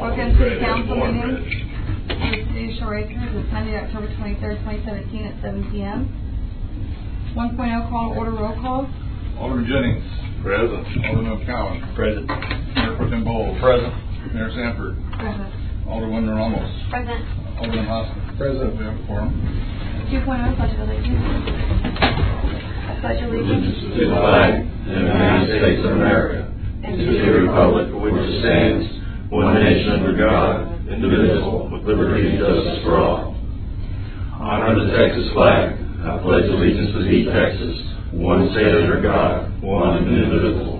Welcome to the council meeting for the City of Shore Acres. It's Sunday, October 23rd, 2017 at 7 p.m. 1.0 call to order roll call. Alderman Jennings. Present. Alderman O'Cowan. Present. Mayor Pro Tem Bowles. Present. Mayor Sanford. Present. Alderman Ramos. Present. Alderman Hoskins. Present. We have a quorum. 2.0 Pledge of Allegiance. Pledge allegiance To the flag of the United States of America and to the republic for which it stands, one nation under God, indivisible, with liberty and justice for all. Honor the Texas flag. I pledge allegiance to thee, Texas, one state under God, one and indivisible.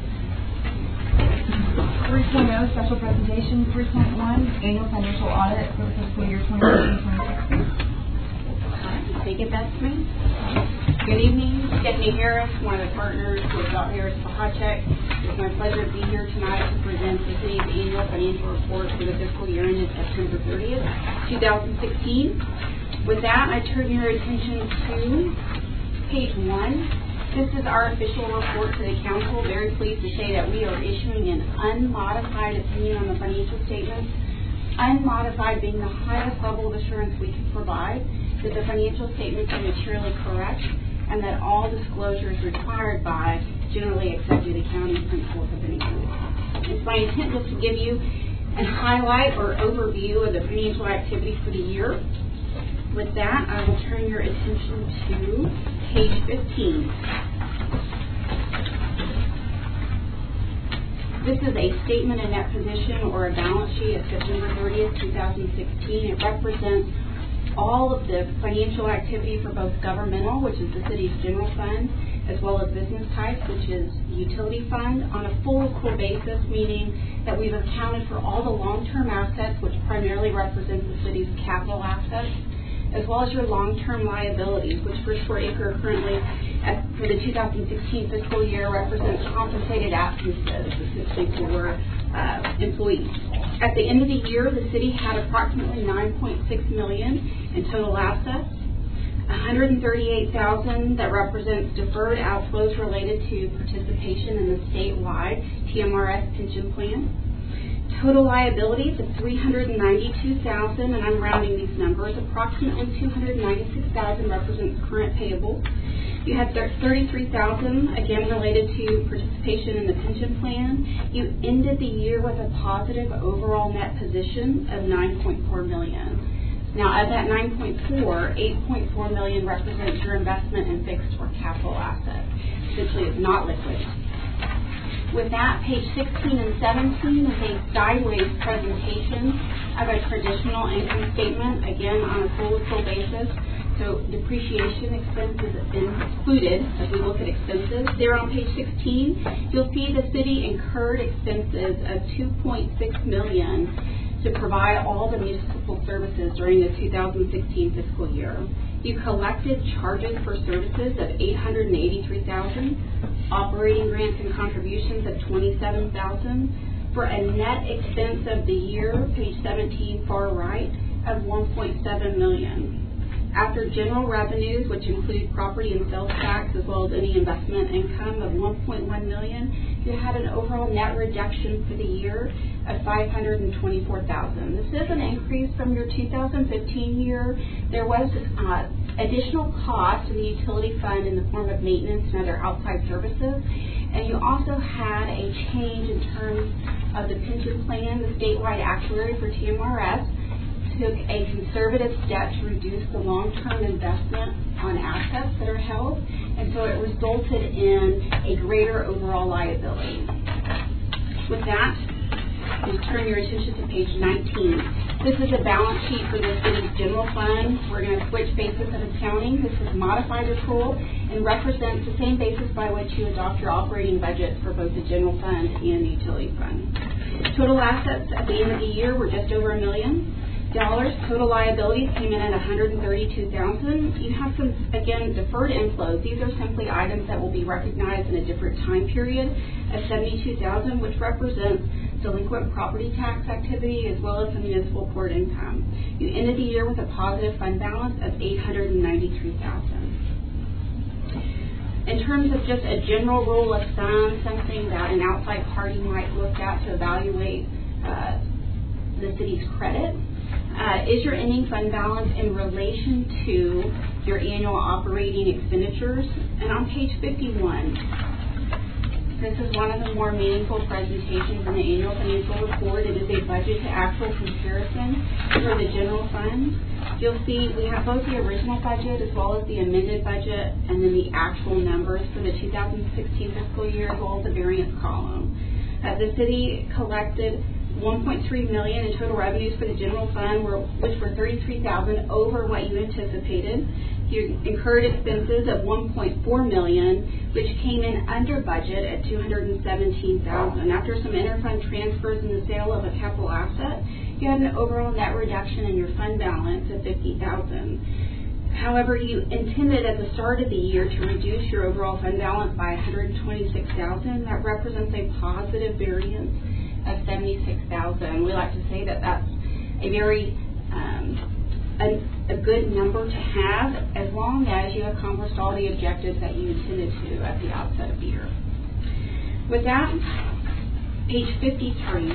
3.0 Special Presentation. 3.1 Annual Financial Audit for the fiscal year 2016. Take it, that's me. Good evening, Stephanie Harris, one of the partners with Dr. Harris Project. It's my pleasure to be here tonight to present the city's annual financial report for the fiscal year ended September 30th, 2016. With that, I turn your attention to page 1. This is our official report to the council. Very pleased to say that we are issuing an unmodified opinion on the financial statements. Unmodified being the highest level of assurance we can provide that the financial statements are materially correct and that all disclosures required by generally accepted accounting principles have been included. It's my intent just to give you a highlight or overview of the financial activities for the year. With that, I will turn your attention to page 15. This is a statement of net position or a balance sheet of September 30th, 2016. It represents all of the financial activity for both governmental, which is the city's general fund, as well as business types, which is utility fund, on a full accrual basis, meaning that we've accounted for all the long-term assets, which primarily represents the city's capital assets, as well as your long-term liabilities, which for Shore Acre currently, for the 2016 fiscal year, represents compensated absences, essentially for employees. At the end of the year, the city had approximately $9.6 million in total assets, $138,000 that represents deferred outflows related to participation in the statewide TMRS pension plan. Total liabilities of $392,000, and I'm rounding these numbers. Approximately $296,000 represents current payable. You had $33,000 again related to participation in the pension plan. You ended the year with a positive overall net position of $9.4 million. Now, of that $9.4, $8.4 million represents your investment in fixed or capital assets. Essentially, it's not liquid. With that, page 16 and 17 is a sideways presentation of a traditional income statement, again on a full accrual basis. So depreciation expense is included as we look at expenses. There on page 16, you'll see the city incurred expenses of $2.6 million to provide all the municipal services during the 2016 fiscal year. You collected charges for services of $883,000, operating grants and contributions of $27,000, for a net expense of the year, page 17 far right, of $1.7 million. After general revenues, which include property and sales tax as well as any investment income of $1.1 million, you had an overall net reduction for the year of $524,000. This is an increase from your 2015 year. There was additional cost in the utility fund in the form of maintenance and other outside services, and you also had a change in terms of the pension plan. The statewide actuary for TMRS took a conservative step to reduce the long-term investment on assets that are held, and so it resulted in a greater overall liability. With that, please turn your attention to page 19. This is a balance sheet for the city's general fund. We're going to switch basis of accounting. This is modified accrual and represents the same basis by which you adopt your operating budget for both the general fund and the utility fund. Total assets at the end of the year were just over $1 million. Total liabilities came in at $132,000. You have some, again, deferred inflows. These are simply items that will be recognized in a different time period of $72,000, which represents delinquent property tax activity as well as some municipal court income. You ended the year with a positive fund balance of $893,000. In terms of just a general rule of thumb, something that an outside party might look at to evaluate the city's credit. Is your ending fund balance in relation to your annual operating expenditures? And on page 51, this is one of the more meaningful presentations in the annual financial report. It is a budget to actual comparison for the general fund. You'll see we have both the original budget as well as the amended budget, and then the actual numbers for the 2016 fiscal year as well as the variance column. The city collected $1.3 million in total revenues for the general fund, which were $33,000 over what you anticipated. You incurred expenses of $1.4 million, which came in under budget at $217,000. After some interfund transfers and the sale of a capital asset, you had an overall net reduction in your fund balance of $50,000. However, you intended at the start of the year to reduce your overall fund balance by $126,000. That represents a positive variance of $76,000. We like to say that that's a very a good number to have as long as you accomplished all the objectives that you intended to at the outset of the year. With that, page 53.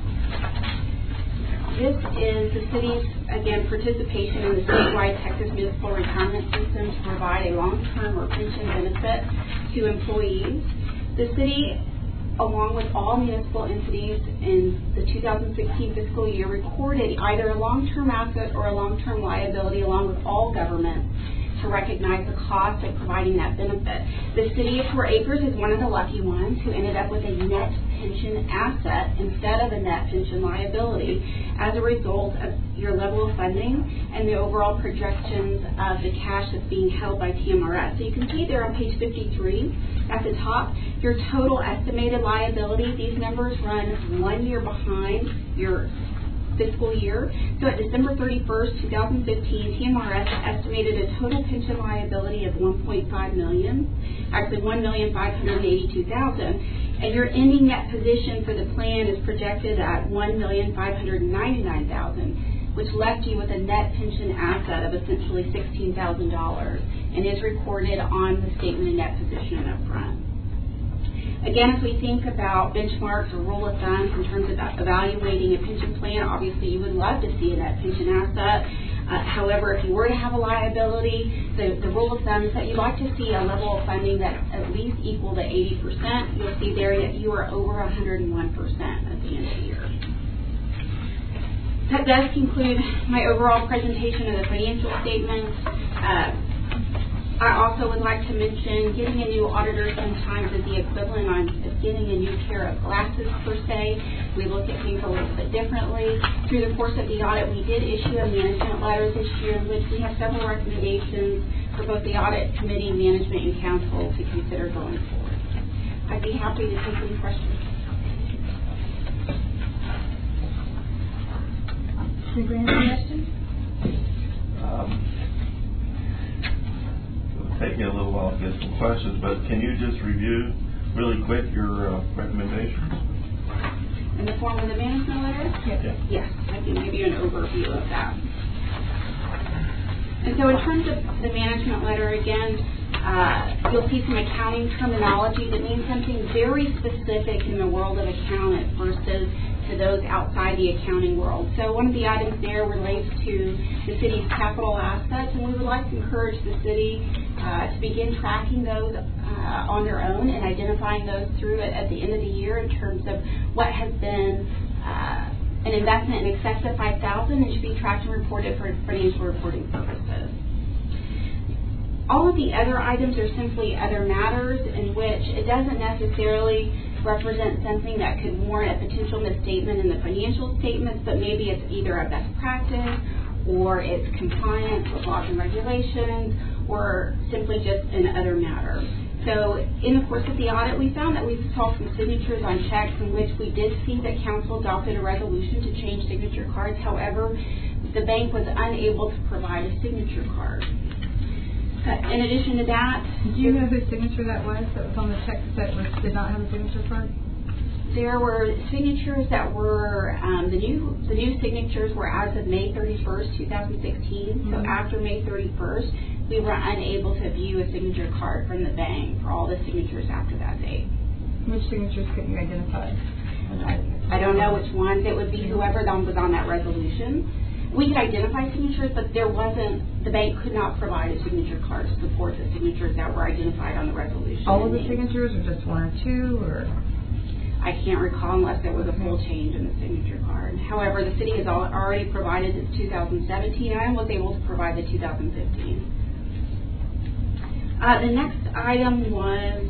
This is the city's, again, participation in the statewide Texas Municipal Retirement System to provide a long-term or pension benefit to employees. The city, along with all municipal entities in the 2016 fiscal year, recorded either a long-term asset or a long-term liability along with all governments to recognize the cost of providing that benefit. The city of 4 Acres is one of the lucky ones who ended up with a net pension asset instead of a net pension liability as a result of your level of funding and the overall projections of the cash that's being held by TMRS. So you can see there on page 53 at the top, your total estimated liability. These numbers run 1 year behind your fiscal year. So at December 31st, 2015, TMRS estimated a total pension liability of $1.5 million, actually $1,582,000, and your ending net position for the plan is projected at $1,599,000, which left you with a net pension asset of essentially $16,000 and is recorded on the statement of net position up front. Again, if we think about benchmarks or rule of thumb in terms of evaluating a pension plan, obviously you would love to see a net pension asset. However, if you were to have a liability, the rule of thumb is that you'd like to see a level of funding that at least equal to 80%. You'll see there that you are over 101% at the end of the year. That does conclude my overall presentation of the financial statements. I also would like to mention getting a new auditor sometimes is the equivalent of getting a new pair of glasses per se. We look at things a little bit differently. Through the course of the audit, we did issue a management letter this year in which we have several recommendations for both the audit committee, management, and council to consider going forward. I'd be happy to take any questions. Should we answer questions? Take me a little while to get some questions, but can you just review really quick your recommendations? In the form of the management letter? Yeah. Yes, I can give you an overview of that. And so in terms of the management letter, again, you'll see some accounting terminology that means something very specific in the world of accounting versus to those outside the accounting world. So one of the items there relates to the city's capital assets, and we would like to encourage the city to begin tracking those on their own and identifying those through it at the end of the year in terms of what has been an investment in excess of $5,000 and should be tracked and reported for financial reporting purposes. All of the other items are simply other matters in which it doesn't necessarily represent something that could warrant a potential misstatement in the financial statements, but maybe it's either a best practice or it's compliance with laws and regulations or simply just an other matter. So in the course of the audit, we found that we saw some signatures on checks in which we did see that council adopted a resolution to change signature cards. However, the bank was unable to provide a signature card. In addition to that, do you know whose signature that was on the check that did not have a signature card? There were signatures that were the new signatures were as of May 31st, 2016. Mm-hmm. So after May 31st, we were unable to view a signature card from the bank for all the signatures after that date. Which signatures couldn't you identify? I don't know which ones. It would be whoever was on that resolution. We could identify signatures, but the bank could not provide a signature card to support the signatures that were identified on the resolution. All of the signatures, or just one or two, or? I can't recall unless there was a full change in the signature card. However, the city has already provided its 2017, and I was able to provide the 2015. The next item was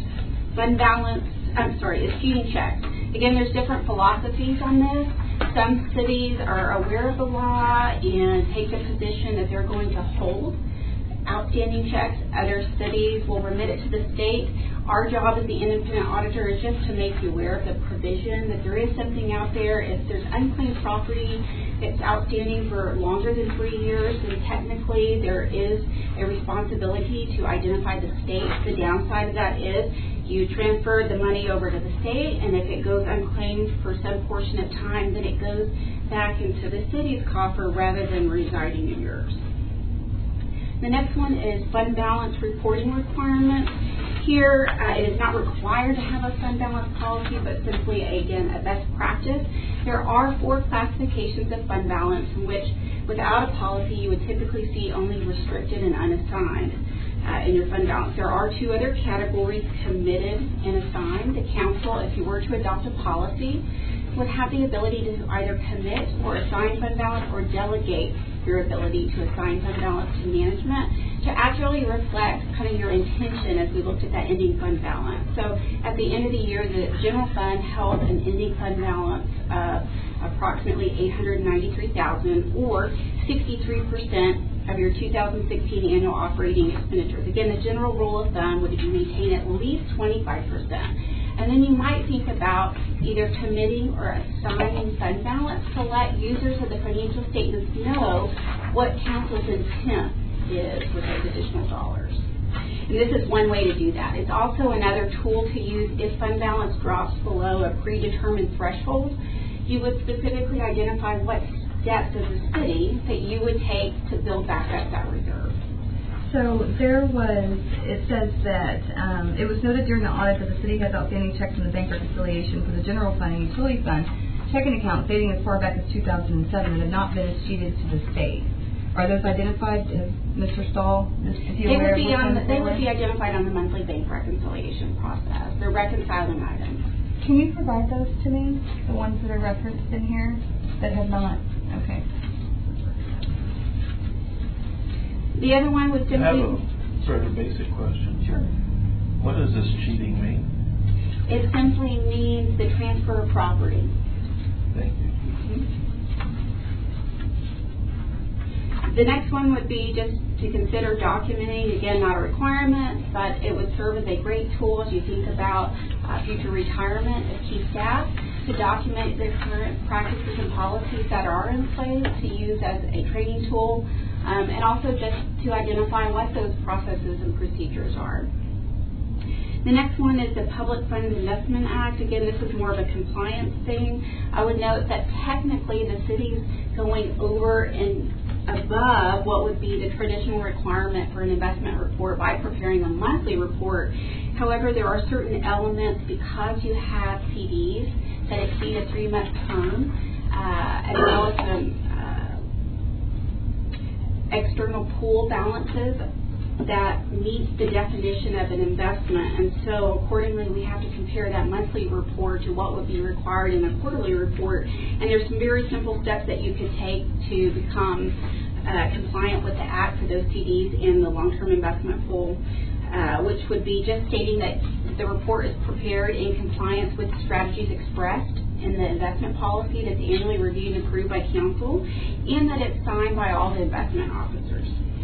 issuing checks. Again, there's different philosophies on this. Some cities are aware of the law and take the position that they're going to hold outstanding checks. Other cities will remit it to the state. Our job as the independent auditor is just to make you aware of the provision, that there is something out there. If there's unclaimed property that's outstanding for longer than 3 years, then technically there is a responsibility to identify the state. The downside of that is you transfer the money over to the state, and if it goes unclaimed for some portion of time, then it goes back into the city's coffer rather than residing in yours. The next one is fund balance reporting requirements. Here, it is not required to have a fund balance policy, but simply, again, a best practice. There are 4 classifications of fund balance in which, without a policy, you would typically see only restricted and unassigned in your fund balance. There are 2 other categories, committed and assigned. The council, if you were to adopt a policy, would have the ability to either commit or assign fund balance or delegate your ability to assign fund balance to management to actually reflect kind of your intention as we looked at that ending fund balance. So at the end of the year, the general fund held an ending fund balance of approximately $893,000 or 63% of your 2016 annual operating expenditures. Again, the general rule of thumb would be maintain at least 25%. And then you might think about either committing or assigning fund balance to let users of the financial statements know what council's intent is with those additional dollars. And this is one way to do that. It's also another tool to use if fund balance drops below a predetermined threshold. You would specifically identify what steps as a city that you would take to build back up that reserve. So it says that it was noted during the audit that the city has outstanding checks in the bank reconciliation for the general fund and utility fund checking accounts dating as far back as 2007 and have not been escheated to the state. Are those identified, Mr. Stahl? They would be identified on the monthly bank reconciliation process. They're reconciling items. Can you provide those to me, the ones that are referenced in here that have not? Okay. The other one was simply... I have a sort of basic question. Sure. What does this cheating mean? It simply means the transfer of property. Thank you. The next one would be just to consider documenting, again, not a requirement, but it would serve as a great tool as you think about future retirement of key staff, to document the current practices and policies that are in place to use as a training tool, and also just to identify what those processes and procedures are. The next one is the Public Funds Investment Act. Again, this is more of a compliance thing. I would note that technically the city's going over and above what would be the traditional requirement for an investment report by preparing a monthly report. However, there are certain elements because you have CDs that exceed a 3-month term, as well as some external pool balances that meets the definition of an investment, and so accordingly we have to compare that monthly report to what would be required in a quarterly report. And there's some very simple steps that you could take to become compliant with the Act for those CDs in the long-term investment pool, which would be just stating that the report is prepared in compliance with the strategies expressed in the investment policy that's annually reviewed and approved by council, and that it's signed by all the investment officers.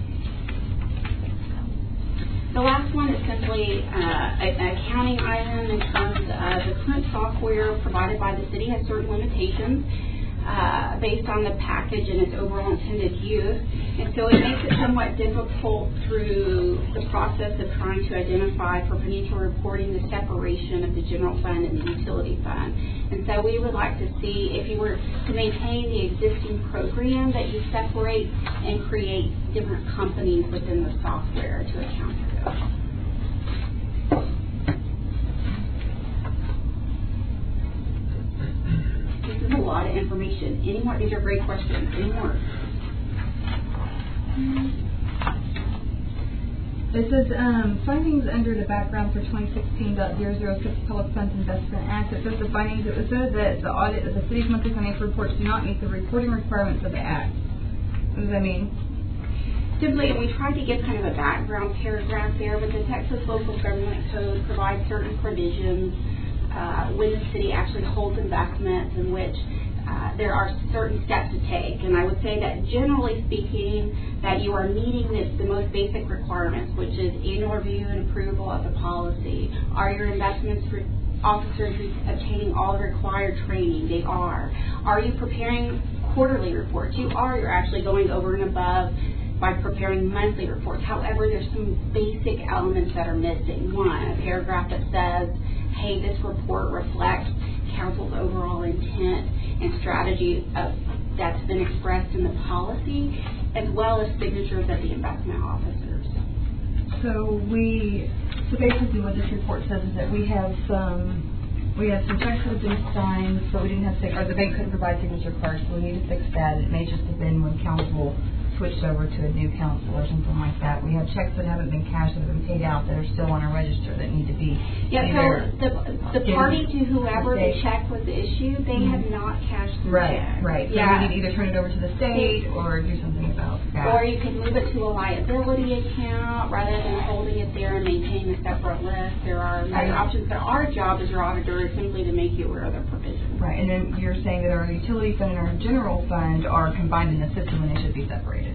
The last one is simply an accounting item in terms of the current software provided by the city has certain limitations based on the package and its overall intended use. And so it makes it somewhat difficult through the process of trying to identify for financial reporting the separation of the general fund and the utility fund. And so we would like to see if you were to maintain the existing program that you separate and create different companies within the software to account for those. lot of information. Any more? These are great questions. Any more? This is findings under the background for 2016.006 Public Funds Investment Act. It says the findings. It says that the audit of the city's monthly financial reports do not meet the reporting requirements of the Act. What does that mean? Simply, and we tried to give kind of a background paragraph there, but the Texas Local Government Code provides certain provisions when the city actually holds investments in which there are certain steps to take. And I would say that generally speaking, that you are meeting the most basic requirements, which is annual review and approval of the policy. Are your investments officers obtaining all the required training? They are. Are you preparing quarterly reports? You are. You're actually going over and above by preparing monthly reports. However, there's some basic elements that are missing. One, a paragraph that says, hey, this report reflects council's overall intent and strategy that's been expressed in the policy, as well as signatures of the investment officers. So basically what this report says is that we have some checks that have been signed, but we didn't have or the bank couldn't provide signature cards, so we need to fix that. It may just have been when council switched over to a new council or something like that. We have checks that haven't been cashed, that have been paid out, that are still on our register that need to be. Yeah, so the party to whoever the check was issued, they have not cashed the check. Right. So we need to either turn it over to the state or do something about that. Or you can move it to a liability account rather than holding it there and maintaining a separate list. There are many options. But our job as your auditor is simply to make you aware of the provisions. Right, and then you're saying that our utility fund and our general fund are combined in the system when they should be separated.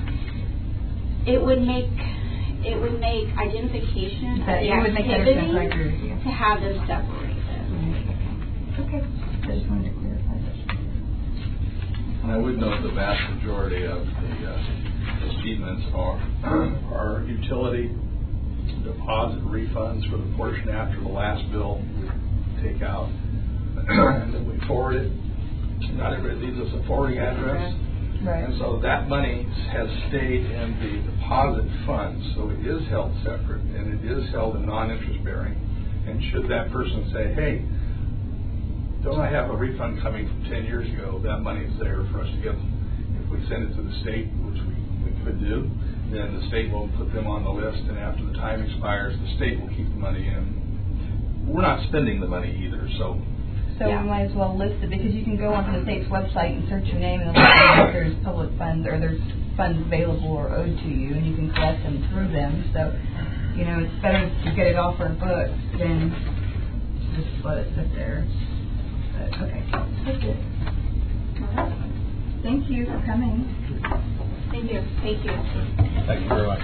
It would make identification of the activity to have them separated. Okay, I just wanted to clarify that. And I would note the vast majority of the achievements are utility deposit refunds for the portion after the last bill we take out. And then we forward it. Not everybody leaves us a forwarding address. Right. And so that money has stayed in the deposit fund, so it is held separate, and it is held in non-interest bearing. And should that person say, hey, don't I have a refund coming from 10 years ago, that money is there for us to get. If we send it to the state, which we could do, then the state will put them on the list, and after the time expires, the state will keep the money in. We're not spending the money either, so we might as well list it, because you can go onto the state's website and search your name and it'll tell you if there's public funds or there's funds available or owed to you, and you can collect them through them. So, it's better to get it off our books than just let it sit there. But, okay, that's it. Thank you for coming. Thank you. thank you very much.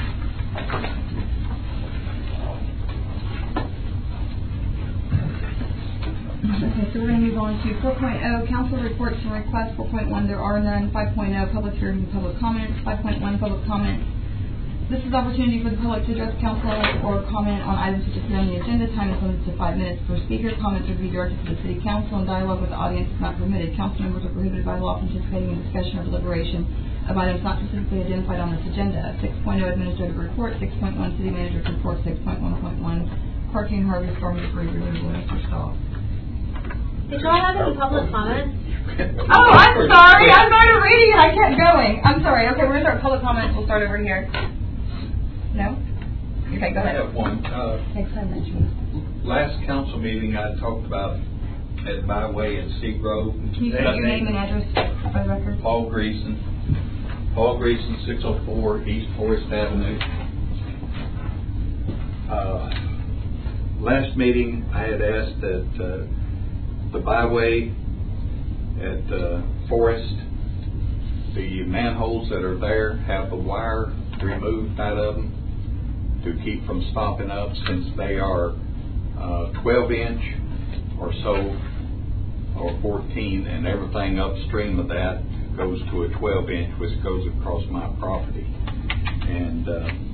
Okay, so we're going to move on to 4.0, council reports and requests. 4.1, there are none. 5.0, public hearing and public comments. 5.1, public comment. This is opportunity for the public to address council or comment on items which appear on the agenda. Time is limited to 5 minutes per speaker. Comments are to be directed to the city council, and dialogue with the audience is not permitted. Council members are prohibited by law from participating in discussion or deliberation of items not specifically identified on this agenda. 6.0, administrative report. 6.1, city manager's report. 6.1.1, parking, harvest, storm debris removal. Mr. Stahl. Did y'all have any public comments? Oh, I'm sorry. I'm going to reading and I kept going. I'm sorry. Okay, we're going to start public comments. We'll start over here. No? Okay, go ahead. I have one. Last council meeting I talked about at Byway and Seagrove. Can you say your name and address for the record? Paul Greason, 604 East Forest Avenue. Last meeting I had asked that the byway at Forest, the manholes that are there have the wire removed out of them to keep from stopping up, since they are 12-inch or so, or 14, and everything upstream of that goes to a 12-inch, which goes across my property. And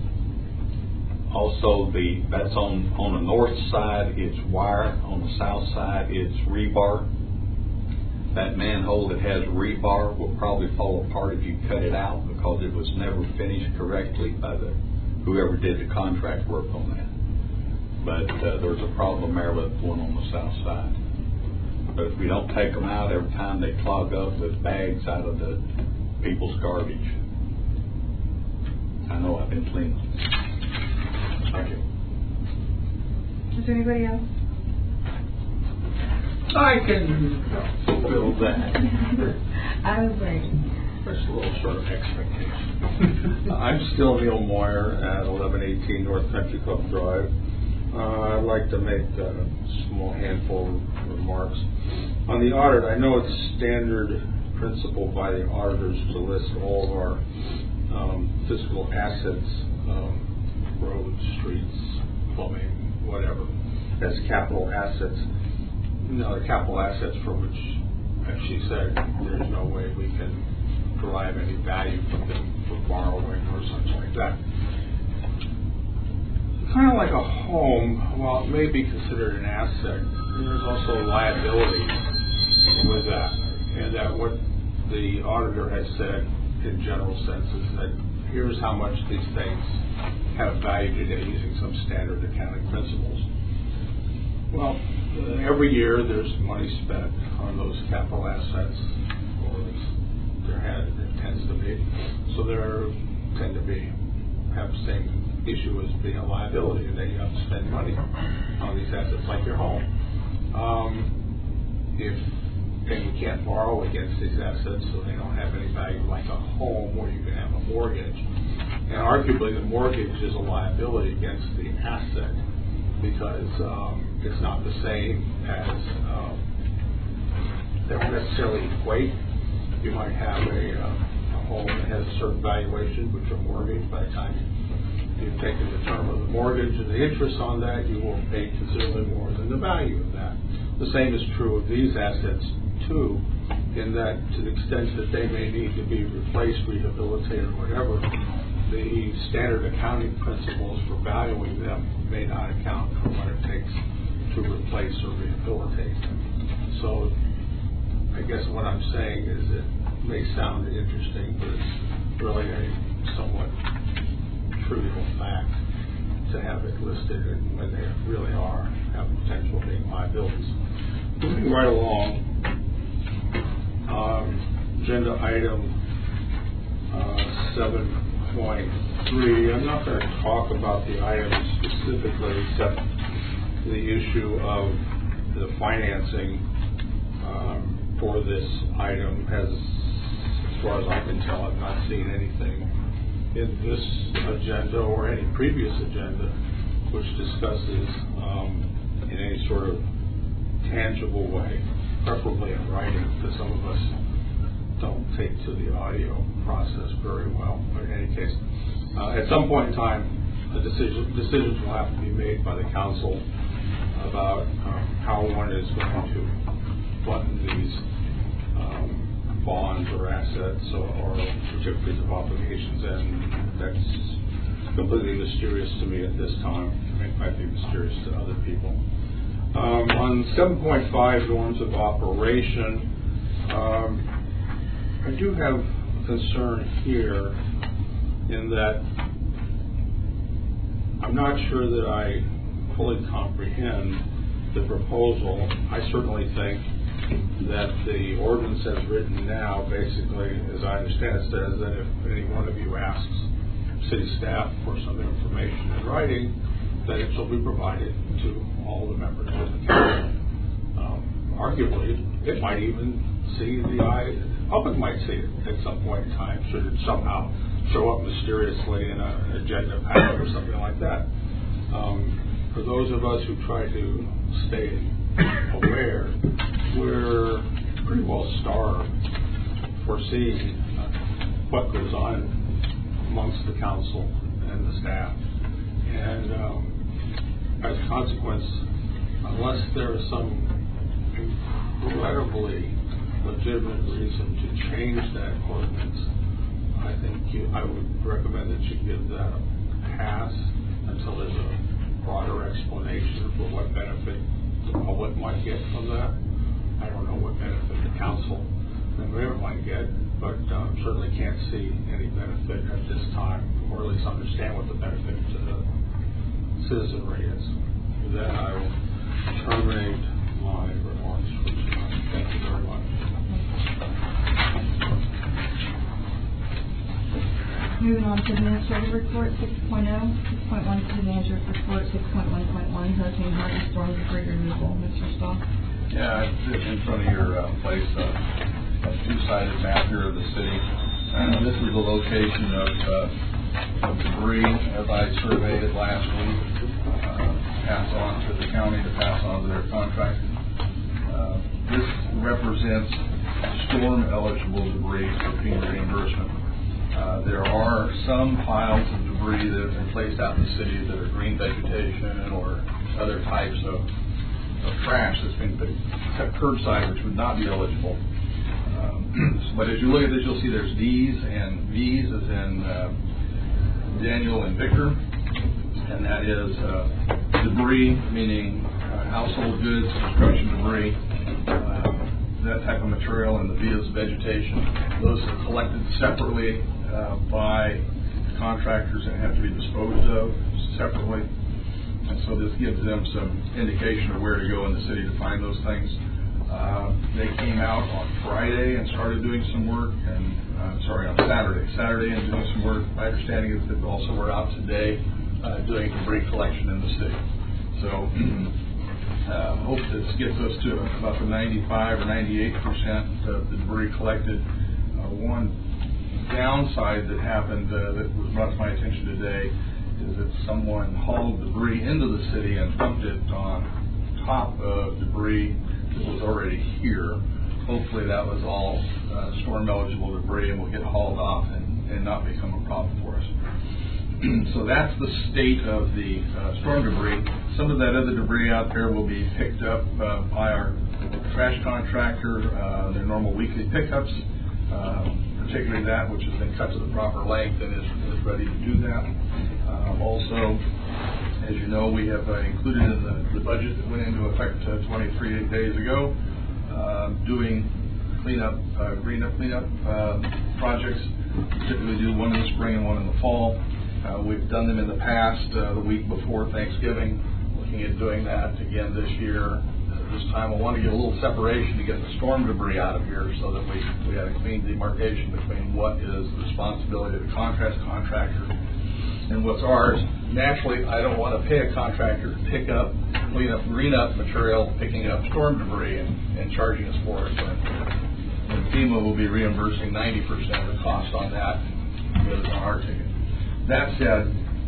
also, that's on the north side, it's wire. On the south side, it's rebar. That manhole that has rebar will probably fall apart if you cut it out, because it was never finished correctly by whoever did the contract work on that. But there's a problem there with one on the south side. But if we don't take them out every time they clog up with bags out of the people's garbage, I know I've been cleaning. Thank you. Is there anybody else? I can fulfill that. I was waiting. Just a little sort of expectation. I'm still Neil Moyer at 1118 North Country Club Drive. I'd like to make a small handful of remarks. On the audit, I know it's standard principle by the auditors to list all of our physical assets, roads, streets, plumbing, whatever, as capital assets. No, the capital assets for which, as she said, there's no way we can derive any value from them for borrowing or something like that. Kind of like a home, while it may be considered an asset, there's also liability with that. And that what the auditor has said in general sense is that here's how much these things have value today using some standard accounting principles. Well, every year there's money spent on those capital assets, or it tends to be. So there tend to be have the same issue as being a liability, and then you have to spend money on these assets like your home. And you can't borrow against these assets, so they don't have any value like a home where you can have a mortgage. And arguably the mortgage is a liability against the asset because it's not the same as they don't necessarily equate. You might have a home that has a certain valuation, which a mortgage, by the time you've taken the term of the mortgage and the interest on that, you will pay considerably more than the value of that. The same is true of these assets too, in that to the extent that they may need to be replaced, rehabilitated, or whatever, the standard accounting principles for valuing them may not account for what it takes to replace or rehabilitate them. So I guess what I'm saying is it may sound interesting, but it's really a somewhat trivial fact to have it listed when they really have the potential of being liabilities. Moving right along, agenda item 7.3. I'm not going to talk about the item specifically, except the issue of the financing for this item. As far as I can tell, I've not seen anything in this agenda or any previous agenda which discusses in any sort of tangible way, preferably in writing, because some of us don't take to the audio process very well. But in any case, at some point in time, decisions will have to be made by the council about how one is going to fund these bonds or assets or certificates of obligations, and that's completely mysterious to me at this time. It might be mysterious to other people. On 7.5, norms of operation, I do have concern here in that I'm not sure that I fully comprehend the proposal. I certainly think that the ordinance as written now, basically, as I understand it, says that if any one of you asks city staff for some information in writing, that it shall be provided to all the members of the council. Arguably, it might even see the public might see it at some point in time, should it somehow show up mysteriously in an agenda packet or something like that. For those of us who try to stay aware, we're pretty well starved for seeing what goes on amongst the council and the staff. And as a consequence, unless there is some incredibly legitimate reason to change that ordinance, I think I would recommend that you give that a pass until there's a broader explanation for what benefit the public might get from that. I don't know what benefit the council and mayor might get, but certainly can't see any benefit at this time, or at least understand what the benefit to the citizenry is. With that, I will terminate my remarks. funds for this time. Thank you very much. Moving on to administrative report 6.0, 6.1 to the manager's report, 6.1.1 Hurricane Harvey storm debris removal. Mr. Stahl. Yeah, it's in front of your place, a two-sided map here of the city. This is the location of debris as I surveyed it last week. Pass on to the county to pass on to their contractor. This represents storm-eligible debris for FEMA reimbursement. There are some piles of debris that have been placed out in the city that are green vegetation or other types of trash that's been kept curbside, which would not be eligible. But as you look at this, you'll see there's D's, and V's as in Daniel and Victor, and that is debris, meaning household goods, construction debris, that type of material, and the V is vegetation. Those are collected separately by contractors and have to be disposed of separately. And so this gives them some indication of where to go in the city to find those things. They came out on Friday and started doing some work, and on Saturday and doing some work. My understanding is that also we're out today doing debris collection in the city. So hope this gets us to about the 95 or 98% of the debris collected. One downside that happened that was brought to my attention today is that someone hauled debris into the city and dumped it on top of debris that was already here. Hopefully that was all storm eligible debris and will get hauled off and not become a problem for us. So that's the state of the storm debris. Some of that other debris out there will be picked up by our trash contractor, their normal weekly pickups, particularly that which has been cut to the proper length and is ready to do that. Also, as you know, we have included in the budget that went into effect 23 days ago, doing cleanup projects. We typically do one in the spring and one in the fall. We've done them in the past, the week before Thanksgiving, looking at doing that again this year. This time I want to get a little separation to get the storm debris out of here so that we have a clean demarcation between what is the responsibility of the contractor and what's ours. Naturally, I don't want to pay a contractor to pick up, green up material, picking up storm debris and charging us for it. And FEMA will be reimbursing 90% of the cost on that rather than our ticket. That said,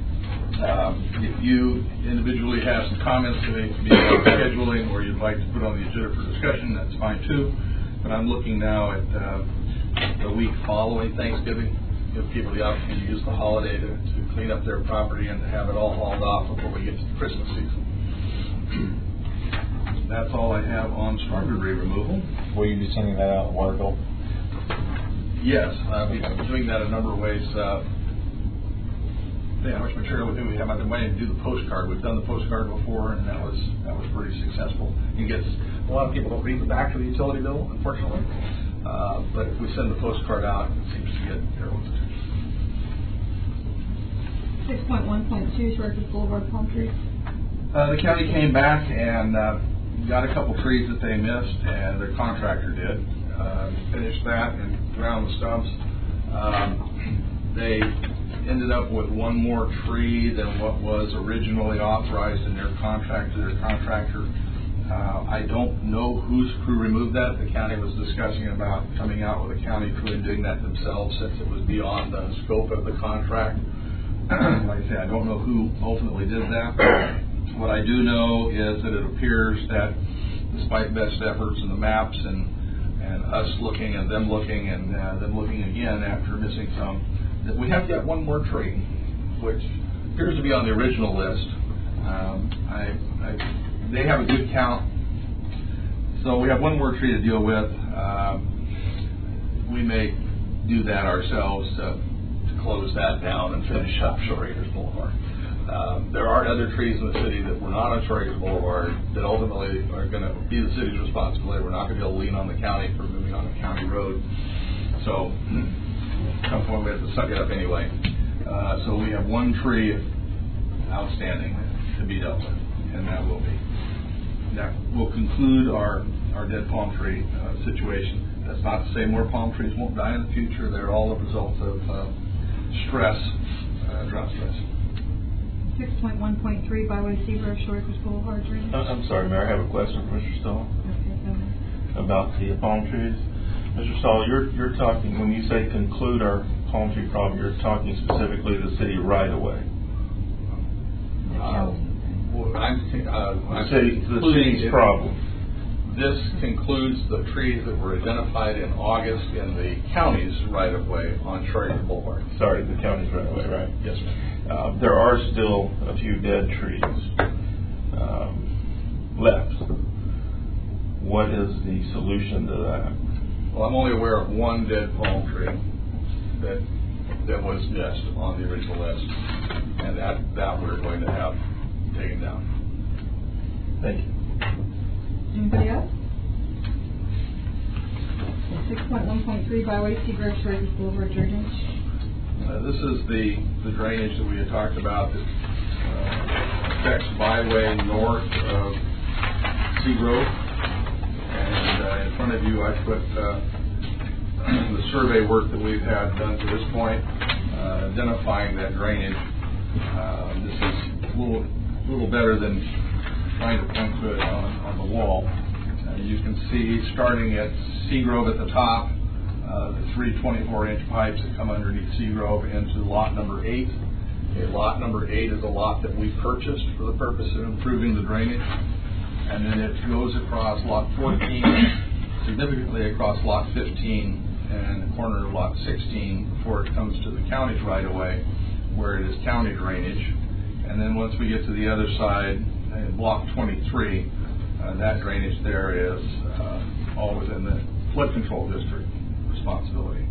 if you individually have some comments to make about scheduling or you'd like to put on the agenda for discussion, that's fine too. But I'm looking now at the week following Thanksgiving, give people the opportunity to use the holiday to clean up their property and to have it all hauled off before we get to the Christmas season. That's all I have on storm debris removal. Will you be sending that out in Waterville? Yes, I'll be doing that a number of ways. How much material we do? We haven't been waiting to do the postcard. We've done the postcard before, and that was pretty successful. You get a lot of people don't read the back of the utility bill, unfortunately. But if we send the postcard out, it seems to get everyone's attention. 6.1.2 Shortest Boulevard palm trees. The county came back and got a couple trees that they missed, and their contractor did. Finished that and ground the stumps. They ended up with one more tree than what was originally authorized in their contract to their contractor. I don't know whose crew removed that. The county was discussing about coming out with a county crew and doing that themselves since it was beyond the scope of the contract. Like I say, I don't know who ultimately did that. What I do know is that it appears that despite best efforts and the maps and us looking and them looking and them looking again after missing some, that we have yet one more tree, which appears to be on the original list. They have a good count, so we have one more tree to deal with. We may do that ourselves to close that down and finish up Shore Acres Boulevard. There are other trees in the city that were not on Shore Acres Boulevard that ultimately are going to be the city's responsibility. We're not going to be able to lean on the county for moving on a county road. So come forward, we have to suck it up anyway. So we have one tree outstanding to be dealt with, and that will conclude our our dead palm tree situation. That's not to say more palm trees won't die in the future. They're all a result of stress, drought stress. 6.1.3 Byway Seagrove Shore Acres Boulevard drainage. I'm sorry, Mayor, I have a question for Mr. Stahl Okay, go ahead. about the palm trees. Mr. Stahl, you're talking, when you say conclude our palm tree problem, you're talking specifically the city right away. I'm The city's problem. This concludes the trees that were identified in August in the county's right-of-way on Shore Acres Boulevard. Sorry, the county's right away, right? Yes, sir. There are still a few dead trees left. What is the solution to that? Well, I'm only aware of one dead palm tree that was missed on the original list, and that we're going to have taken down. Thank you. Anybody else? 6.1.3 Byway Seagrove Shore Acres Boulevard drainage. This is the drainage that we had talked about that affects byway north of Seagrove. And in front of you, I put the survey work that we've had done to this point, identifying that drainage. This is a little better than trying to point to it on the wall. You can see, starting at Seagrove at the top, the 3 24-inch pipes that come underneath Seagrove into lot number 8. Lot number 8 is a lot that we purchased for the purpose of improving the drainage. And then it goes across lot 14, significantly across lot 15 and the corner of lot 16 before it comes to the county's right-of-way, where it is county drainage. And then once we get to the other side, in block 23, that drainage there is all within the flood control district responsibility.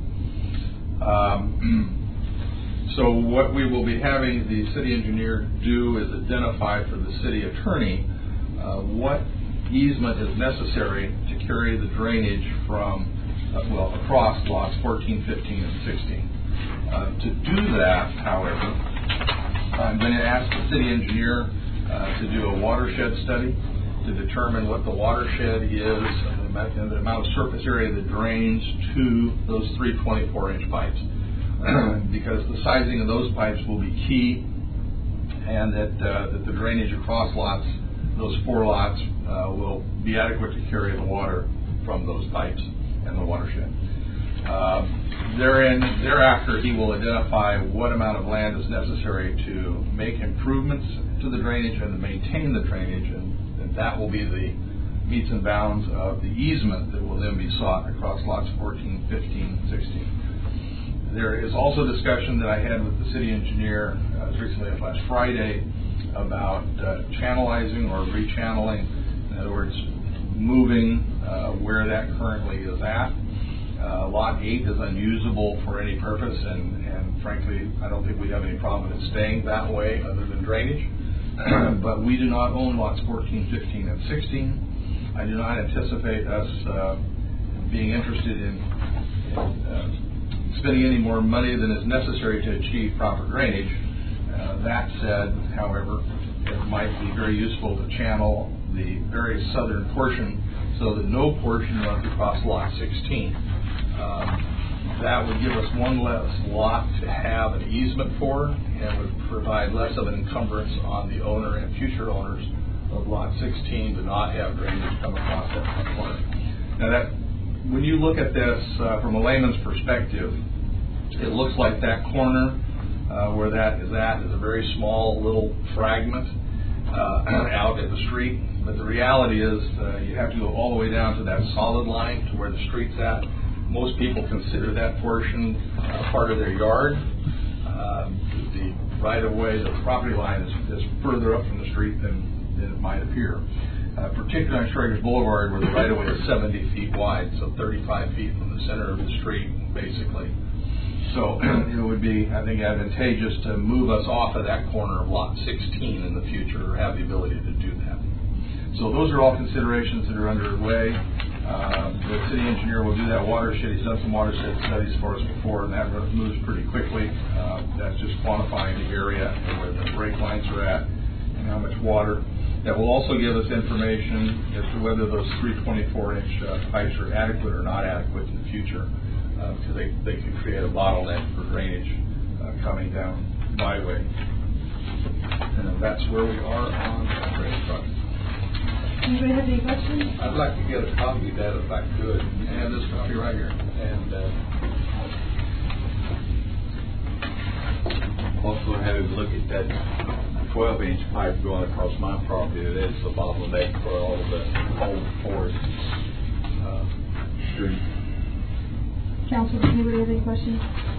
So what we will be having the city engineer do is identify for the city attorney what easement is necessary to carry the drainage from, across lots 14, 15, and 16. To do that, however, I'm going to ask the city engineer to do a watershed study to determine what the watershed is and the amount of surface area that drains to those 3 24-inch pipes. Because the sizing of those pipes will be key, and that the drainage across lots, those 4 lots, will be adequate to carry the water from those pipes and the watershed. Thereafter, he will identify what amount of land is necessary to make improvements to the drainage and to maintain the drainage, and that will be the meets and bounds of the easement that will then be sought across lots 14, 15, 16. There is also discussion that I had with the city engineer as recently as last Friday about channelizing or rechanneling. In other words, moving where that currently is at. Lot 8 is unusable for any purpose, and frankly, I don't think we have any problem with it staying that way other than drainage. But we do not own lots 14, 15, and 16. I do not anticipate us being interested in spending any more money than is necessary to achieve proper drainage. That said, however, it might be very useful to channel the very southern portion so that no portion runs across lot 16. That would give us one less lot to have an easement for, and would provide less of an encumbrance on the owner and future owners of lot 16 to not have drainage come across that corner. Now, when you look at this from a layman's perspective, it looks like that corner where that is at is a very small little fragment out at the street. But the reality is you have to go all the way down to that solid line to where the street's at. Most people consider that portion part of their yard. The right-of-way, the property line is further up from the street than it might appear. Particularly on Shore Acres Boulevard, where the right-of-way is 70 feet wide, so 35 feet from the center of the street, basically. So it would be, I think, advantageous to move us off of that corner of lot 16 in the future, or have the ability to do that. So those are all considerations that are underway. The city engineer will do that watershed. He's done some watershed studies for us before, and that moves pretty quickly. That's just quantifying the area and where the break lines are at and how much water That will also give us information as to whether those 324-inch pipes are adequate or not adequate in the future, because they can create a bottleneck for drainage coming down byway. And that's where we are on the drainage project. Anybody have any questions? I'd like to get a copy of that if I could. And this copy right here. And also have a look at that 12-inch pipe going across my property. It is the bottleneck for all of the old forest street. Council, does anybody have any questions?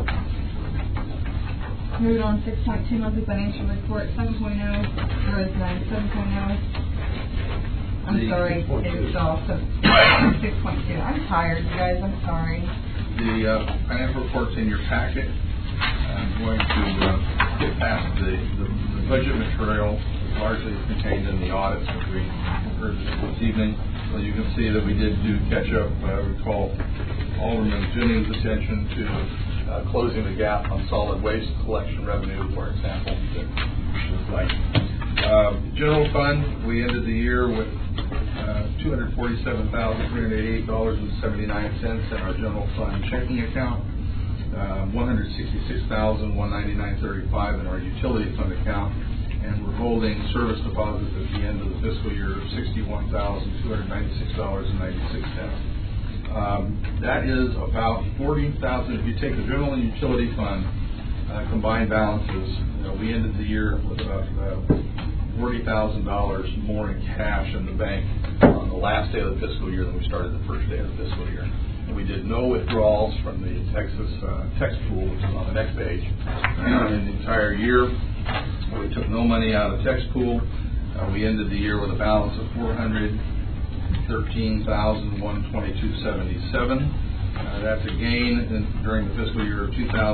Moving on, 6.2 monthly financial report, 7.0, resume, 7.0. I'm sorry, it's off, so 6.2. I'm tired, you guys, I'm sorry. The financial report's in your packet. I'm going to get past the budget material, largely contained in the audits that we heard this evening. So you can see that we did do catch up. We call Alderman Jennings' attention to closing the gap on solid waste collection revenue, for example. General fund, we ended the year with $247,388.79 in our general fund checking account. $166,199.35 in our utility fund account, and we're holding service deposits at the end of the fiscal year of $61,296.96. That is about $40,000. If you take the general and utility fund combined balances, we ended the year with about $40,000 more in cash in the bank on the last day of the fiscal year than we started the first day of the fiscal year. We did no withdrawals from the Texas text pool, which is on the next page. In the entire year, we took no money out of the text pool. We ended the year with a balance of $413,122.77. That's a gain during the fiscal year of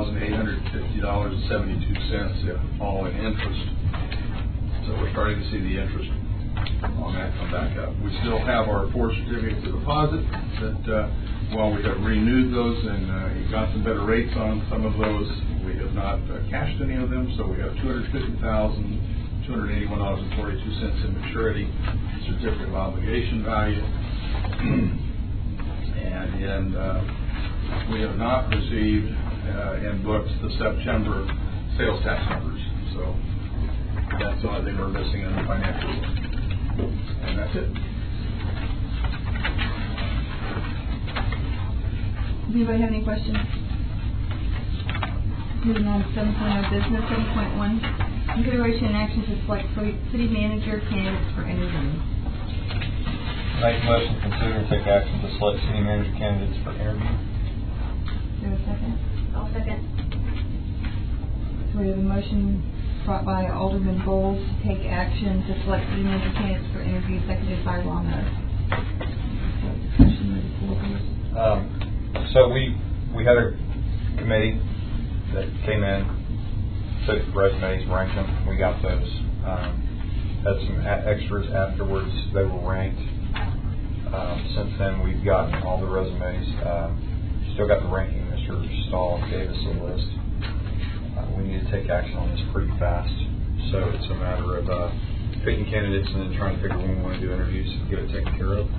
$2,850.72, all in interest. So we're starting to see the interest on that come back up. We still have our 4 certificates of deposit that while we have renewed those and got some better rates on some of those, we have not cashed any of them. So we have $250,281.42 in maturity certificate of obligation value. And we have not received in books the September sales tax numbers. So that's the only thing we're missing in the financial book. And that's it. Does anybody have any questions? Moving on to 7.0 business, 7.1, consideration and action to select city manager candidates for interview. Make a motion to consider and take action to select city manager candidates for interview. Is there a second? I'll second. So we have a motion brought by Alderman Bowles to take action to select city manager candidates for interview, seconded by Ramos. So we had a committee that came in, took resumes, ranked them. We got those. Had some extras afterwards. They were ranked. Since then, we've gotten all the resumes. Still got the ranking. Mr. Stahl gave us a list. We need to take action on this pretty fast. So it's a matter of picking candidates and then trying to figure when we want to do interviews and get it taken care of.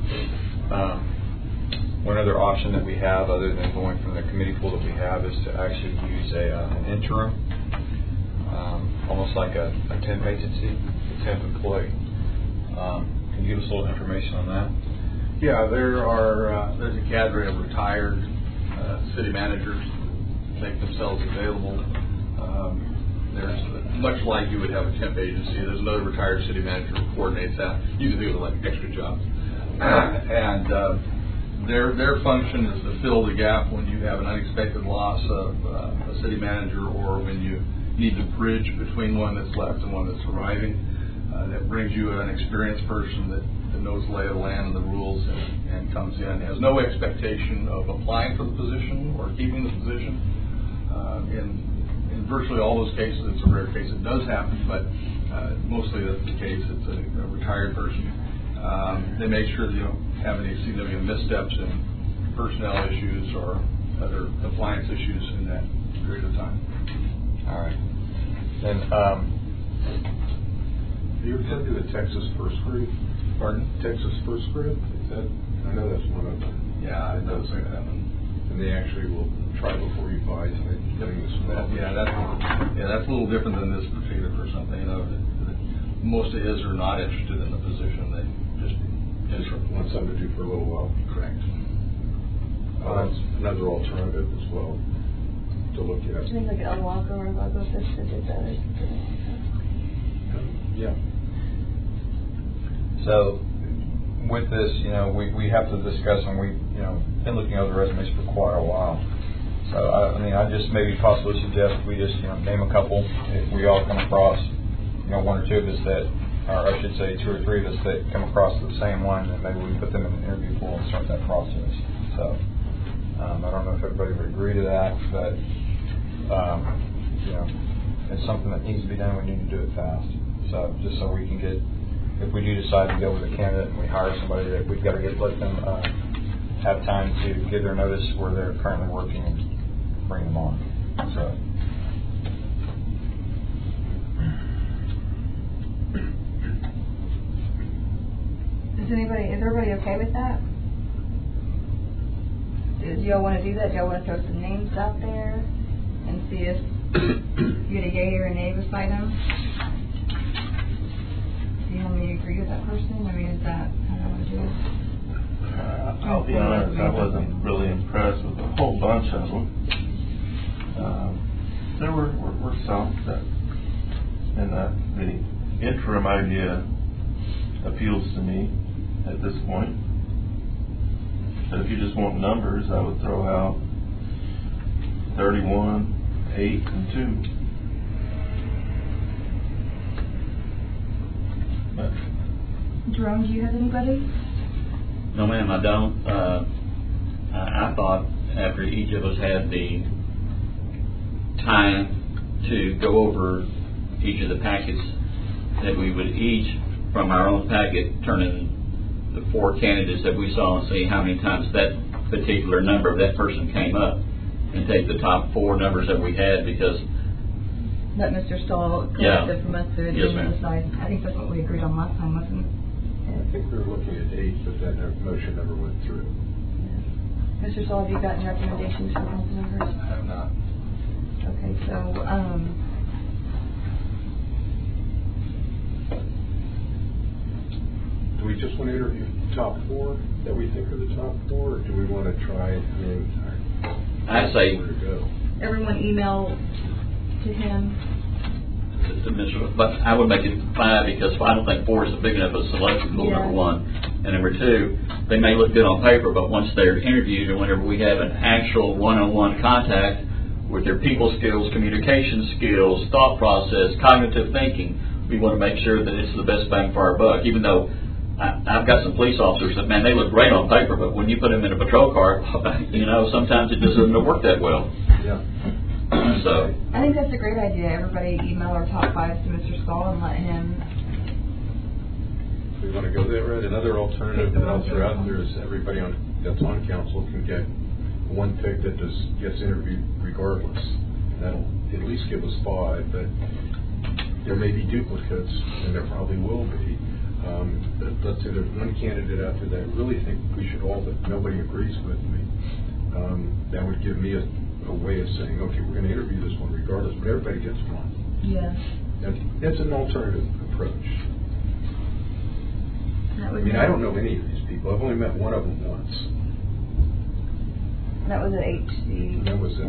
One other option that we have, other than going from the committee pool that we have, is to actually use an interim, almost like a temp agency, a temp employee. Can you give us a little information on that? Yeah, there's a cadre of retired city managers that make themselves available. There's much like you would have a temp agency. There's another retired city manager who coordinates that. Usually they're like extra jobs, and their function is to fill the gap when you have an unexpected loss of a city manager, or when you need to bridge between one that's left and one that's arriving. That brings you an experienced person that knows the lay of the land and the rules, and comes in, has no expectation of applying for the position or keeping the position. In virtually all those cases, it's a rare case it does happen, but mostly that's the case. It's a retired person. They make sure that you don't have any significant missteps in personnel issues or other compliance issues in that period of time. All right. Then You referred to the Texas First Group? Pardon? Texas First Group? Is that, I know that's one of them. Yeah, it does say that. And they actually will try before you buy, so they're getting this. That's a little different than this particular person. You know, most of his are not interested in the position. They just Want something to do for a little while. Correct. That's another alternative as well to look at. I think like El Walker or Lago Vista did that or something. Yeah. So with this, we have to discuss, and we, been looking over the resumes for quite a while. So I just maybe possibly suggest we just, name a couple. If we all come across, one or two of us that, or I should say 2 or 3 of us that come across the same one, then maybe we put them in an interview pool and start that process. So I don't know if everybody would agree to that, but it's something that needs to be done. We need to do it fast. So just so we can get, if we do decide to go with a candidate and we hire somebody, that we've got to let them have time to give their notice where they're currently working and bring them on. So. Is everybody okay with that? Do y'all want to do that? Do y'all want to throw some names out there and see if you get a yay or a nay beside them? Do you want me to agree with that person? I mean, is that how I want to do it? I'll be honest, I wasn't really impressed with a whole bunch of them. There were some that, and the interim idea appeals to me at this point. But if you just want numbers, I would throw out 31, 8, and 2. But Jerome, do you have anybody? No, ma'am, I don't. I thought after each of us had the time to go over each of the packets, that we would each, from our own packet, turn in the 4 candidates that we saw and see how many times that particular number of that person came up, and take the top 4 numbers that we had, because Let Mr. Stahl collect it from us to decide. I think that's what we agreed on last time, wasn't it? I think we were looking at 8, but that motion never went through. Mr. Stahl, have you gotten recommendations from council members? I have not. Okay, so, Do we just want to interview the top 4 that we think are the top 4, or do we want to try, I'd say where to go? everyone email to him. to Mr. But I would make it 5, because I don't think 4 is a big enough a selection pool, number 1. And number 2, they may look good on paper, but once they're interviewed, and whenever we have an actual one-on-one contact with their people skills, communication skills, thought process, cognitive thinking, we want to make sure that it's the best bang for our buck. Even though I've got some police officers that, man, they look great on paper, but when you put them in a patrol car, sometimes it doesn't work that well. Yeah. So I think that's a great idea. Everybody email our top 5 to Mr. Stahl and let him. We want to go that route. Another alternative that I'll throw out there is everybody that's on council can get one pick that gets interviewed regardless. That'll at least give us 5, but there may be duplicates, and there probably will be. But let's say there's one candidate out there that I really think we should all, but nobody agrees with me. That would give me a way of saying, okay, we're going to interview this one regardless, but everybody gets one. Yeah. That's an alternative approach. I don't know any of these people. I've only met one of them once. That was at HC. That was it.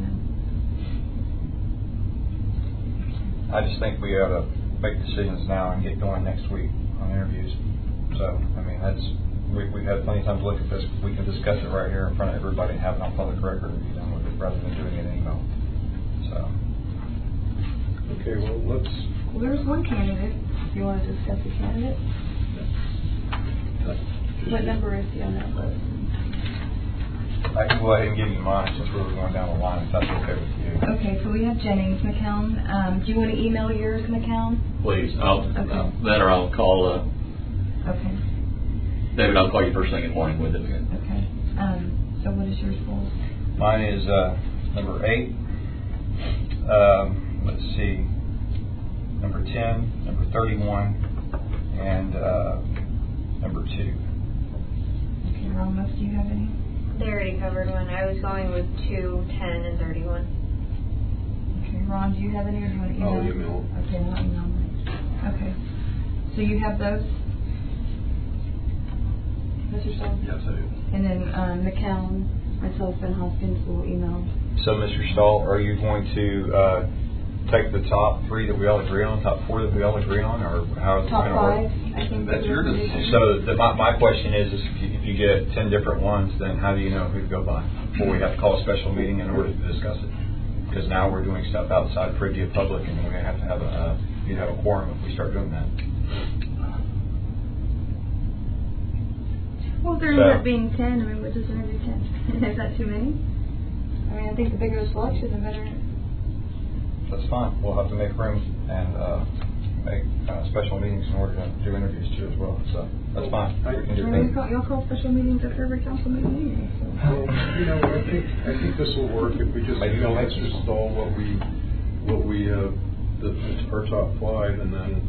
I just think we ought to make decisions now and get going next week on interviews. So, we've had plenty of time to look at this. We can discuss it right here in front of everybody and have it on public record and be done with it rather than doing it in email. So. Okay, well, let's. Well, there's one candidate. If you want to discuss the candidate. What number is he on that list? I can go ahead and give you mine since we're going down the line, if that's okay with you. Okay, so we have Jennings McCown. Do you want to email yours, McCown? please, I'll call Okay. David. I'll call you first thing in the morning with it. Okay. So what is yours for? Mine is number 8. Let's see. number 10, number 31, and number 2. Okay, Ramos, do you have any? They already covered one. I was going with 2, 10, and 31. Okay, Ron, do you have any, or do you want to email? I'll email. Okay, I'll email them. Okay. So you have those? Mr. Stahl? Yes, I do. And then McCown, myself, and Hoskins will email. So, Mr. Stahl, are you going to take the top 3 that we all agree on, top 4 that we all agree on, or how is it Top going to work? 5, I think. That's your decision. So my question is if you get 10 different ones, then how do you know who to go by? Before we have to call a special meeting in order to discuss it? Because now we're doing stuff outside privy of public, and we're going to have you'd have a quorum if we start doing that. Well, if there ends up being 10, I mean, we'll just interview 10. Is that too many? I mean, I think the bigger the selection, the better. That's fine. We'll have to make room and make special meetings in order to do interviews too as well. So that's fine. We can do that. Y'all call special meetings after every council meeting anyway. So. I think this will work if we just let's install what we our top 5, and then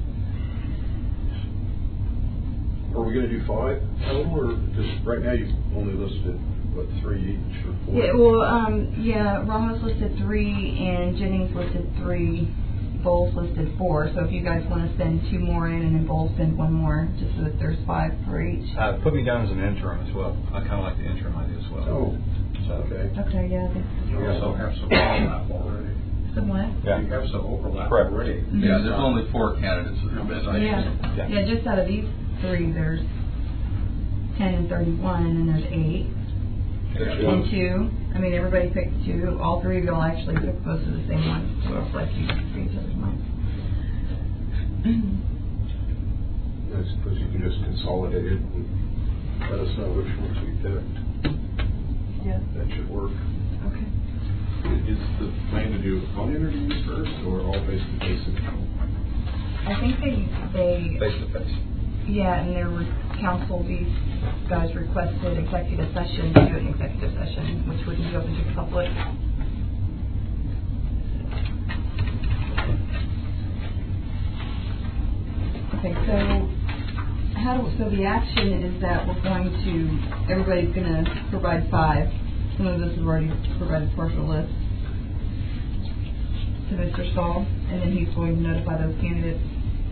are we going to do 5 total, or just right now you've only listed 3 each or 4? Yeah, well, Ramos listed 3 and Jennings listed 3. Bowles listed 4. So if you guys want to send 2 more in and then Bowles send 1 more, just so that there's 5 for each. Put me down as an interim as well. I kind of like the interim idea as well. Oh, so, okay. Okay, yeah. You also have some overlap already. Some what? Yeah. You have some overlap Correct. already. Mm-hmm. Yeah, there's only 4 candidates that have been Yeah, just out of these 3, there's 10 and 31, and there's 8. And 2. I mean, everybody picked 2. All 3 of y'all actually picked most of the same ones. So it's like you read each other's minds. I suppose you can just consolidate it and let us know which ones we picked. Yeah. That should work. Okay. Is the plan to do phone interviews first or all face-to-face? I think they face-to-face. yeah, and there were council, these guys requested executive session, to do an executive session, which wouldn't be open to the public. Okay, so so the action is that everybody's going to provide 5. Some of us have already provided partial lists to Mr. Stahl, and then he's going to notify those candidates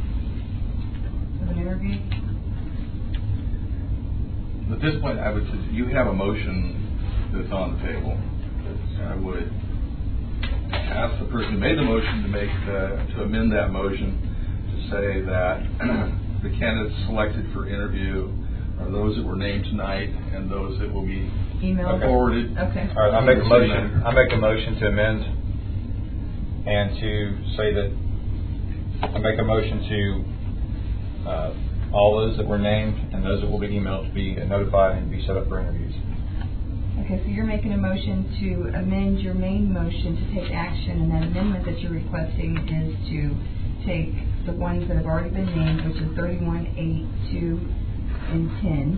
of an interview. At this point, I would say you have a motion that's on the table. I would ask the person who made the motion to amend that motion to say that the candidates selected for interview are those that were named tonight and those that will be forwarded. Okay. All right, I make a motion to amend and to say that I make a motion to all those that were named and those that will be emailed to be notified and be set up for interviews. Okay, so you're making a motion to amend your main motion to take action, and that amendment that you're requesting is to take the ones that have already been named, which is 31, 8, 2, and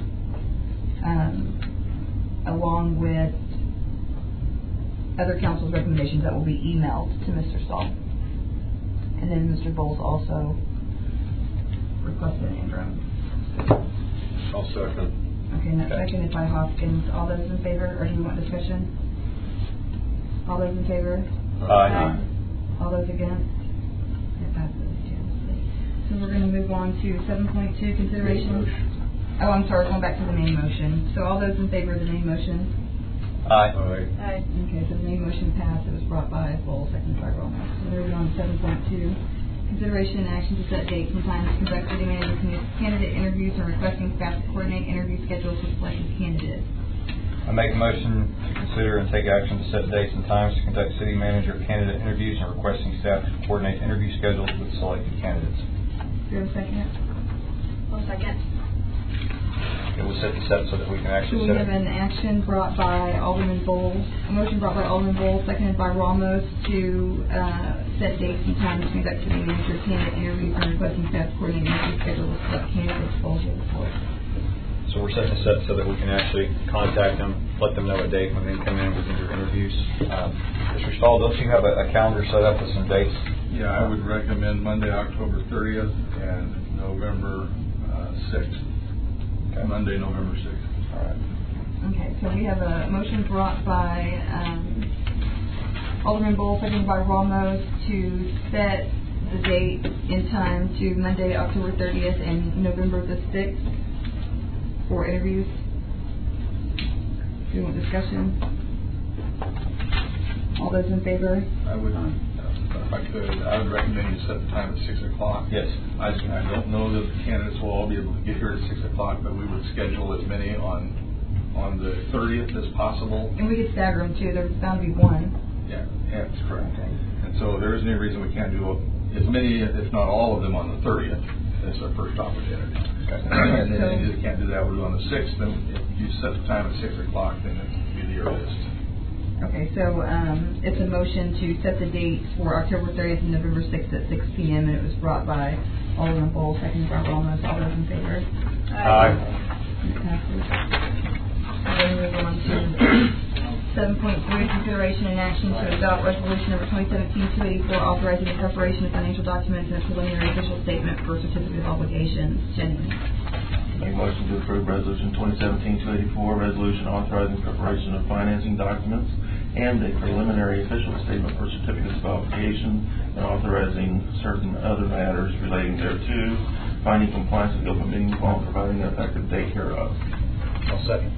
10, along with other council's recommendations that will be emailed to Mr. Stahl. And then Mr. Bowles also requested an interim. I'll second. Okay, and that's seconded by Hoskins. All those in favor, or do you want discussion? All those in favor? Aye. All those against? It passes unanimously. So we're going to move on to 7.2, consideration. Oh, I'm sorry, going back to the main motion. So all those in favor of the main motion? Aye. Aye. Okay, so the main motion passed. It was brought by Bowles, seconded by Romo. So moving on to 7.2. Consideration and action to set dates and times to conduct city manager candidate interviews and requesting staff to coordinate interview schedules with selected candidates. I make a motion to consider and take action to set dates and times to conduct city manager candidate interviews and requesting staff to coordinate interview schedules with selected candidates. Do you have a second? One second. It was set so that we can So actually we set have it. an action brought by Alderman Bowles, a motion brought by Alderman Bowles, seconded by Ramos to set dates and times to conduct city manager candidate interviews and requesting staff to coordinate interview schedules with select candidates. Bowles, you have the floor. So we're setting this up so that we can actually contact them, let them know a date when they come in, we can do interviews. Mr. Stahl, don't you have a calendar set up with some dates? Yeah, I would recommend Monday, October 30th and November 6th. Okay. Monday, November 6th. All right. Okay, so we have a motion brought by Alderman Bowl, seconded by Ramos, to set the date and time to Monday, October 30th and November the 6th for interviews. Do you want discussion? All those in favor? I would, if I could, I would recommend you set the time at 6 o'clock. Yes. I don't know that the candidates will all be able to get here at 6 o'clock, but we would schedule as many on the 30th as possible. And we could stagger them too. There's bound to be one. Yeah, that's correct. And so there isn't any reason we can't do as many, if not all of them, on the 30th. That's our first opportunity. And then if you can't do that, we'll do on the 6th. Then if you set the time at 6 o'clock, then it would be the earliest. Okay, so it's a motion to set the date for October 30th and November 6th at 6 p.m. and it was brought by Alderman Bowl, seconded by Ramos. All those in favor? Aye. It passes. Then we move on to 7.3, consideration and action to adopt resolution number 2017-284, authorizing the preparation of financial documents and a preliminary official statement for certificate of obligations. Jennings. Make a motion to approve resolution 2017-284, resolution authorizing preparation of financing documents and a preliminary official statement for certificates of obligation and authorizing certain other matters relating thereto, finding compliance with the open meeting law, providing an effective date hereof. I'll second.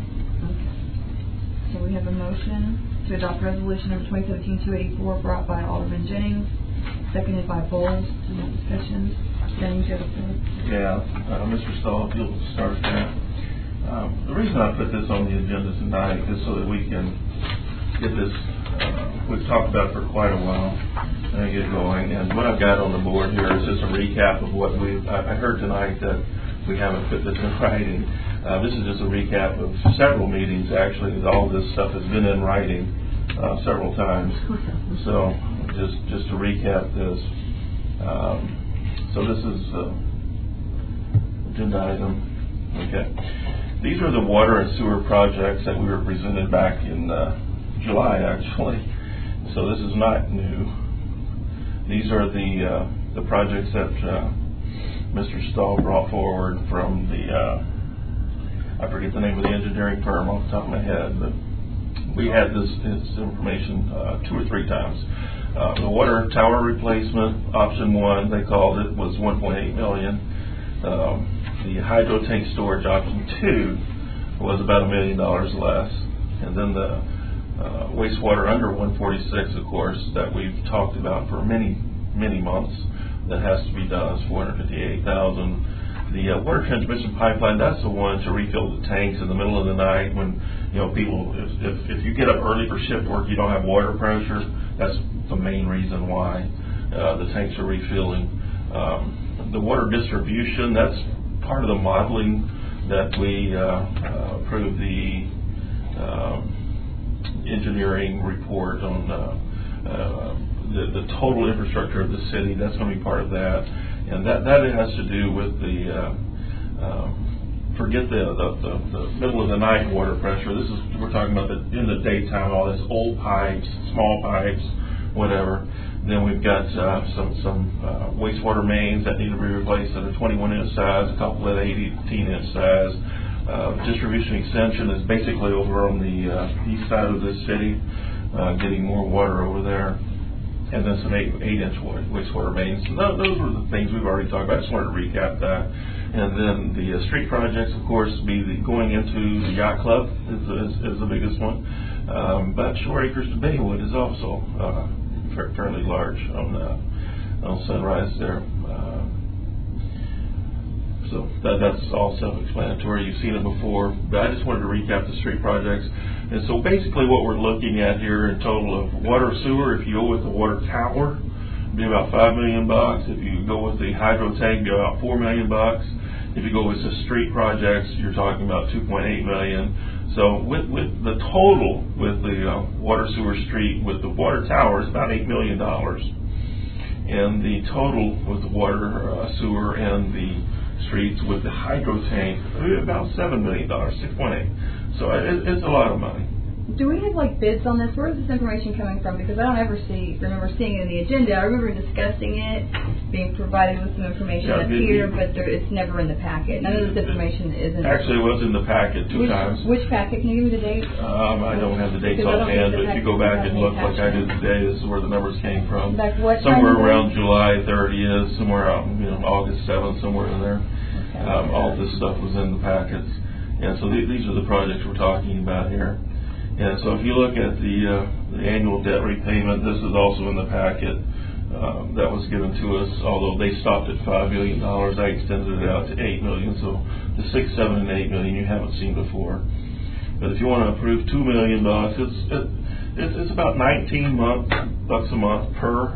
So we have a motion to adopt resolution number 2017-284 brought by Alderman Jennings, seconded by Bowles. Any discussion? Jennings, you have the floor. Yeah, Mr. Stahl, if you'll start that. The reason I put this on the agenda tonight is so that we can get this, we've talked about it for quite a while, and get going. And what I've got on the board here is just a recap of what I heard tonight that we haven't put this in writing. This is just a recap of several meetings, actually. All this stuff has been in writing several times. So just to recap this. So this is agenda item. Okay. These are the water and sewer projects that we were presented back in July, actually. So this is not new. These are the projects that Mr. Stahl brought forward from the I forget the name of the engineering firm off the top of my head, but we had this information 2 or 3 times. The water tower replacement, option 1, they called it, was $1.8 million. The hydro tank storage, option 2, was about $1 million less. And then the wastewater under 146, of course, that we've talked about for many, many months, that has to be done, is $458,000. The water transmission pipeline, that's the one to refill the tanks in the middle of the night when, people, if you get up early for shift work, you don't have water pressure. That's the main reason why the tanks are refilling. The water distribution, that's part of the modeling that we approved the engineering report on the total infrastructure of the city. That's going to be part of that. And that has to do with the forget the middle of the night water pressure. We're talking about in the daytime, all this old pipes, small pipes, whatever. Then we've got some wastewater mains that need to be replaced that are 21-inch size, a couple at 18-inch size. Distribution extension is basically over on the east side of the city, getting more water over there. And then some 8-inch wastewater mains. So those were the things we've already talked about. I just wanted to recap that. And then the street projects, of course, going into the yacht club is the biggest one. But Shore Acres to Baywood is also fairly large on Sunrise there. So that's all self-explanatory. You've seen it before. But I just wanted to recap the street projects. And so basically what we're looking at here in total of water sewer, if you go with the water tower, it'd be about $5 million. If you go with the hydro tank, it'd be about $4 million. If you go with the street projects, you're talking about $2.8 million. So with the total with the water sewer street with the water tower is about $8 million. And the total with the water sewer and the streets with the hydro tank, about $7 million, 6.8. So it's a lot of money. Do we have like bids on this? Where is this information coming from? Because I don't ever remember seeing it in the agenda. I remember discussing it, being provided with some information up here, but it's never in the packet. None of this information is in. Actually, it was in the packet two times. Which packet? Can you give me the date? I don't have the dates offhand, but if you go back and look like I did today, this is where the numbers came from. Like what? Somewhere around July 30th, somewhere out, August 7th, somewhere in there. Okay. All this stuff was in the packets. And so these are the projects we're talking about here. And so if you look at the annual debt repayment, this is also in the packet that was given to us. Although they stopped at $5 million, I extended it out to $8 million. So the 6, 7, and 8 million you haven't seen before. But if you want to approve $2 million, it's about $19 a month per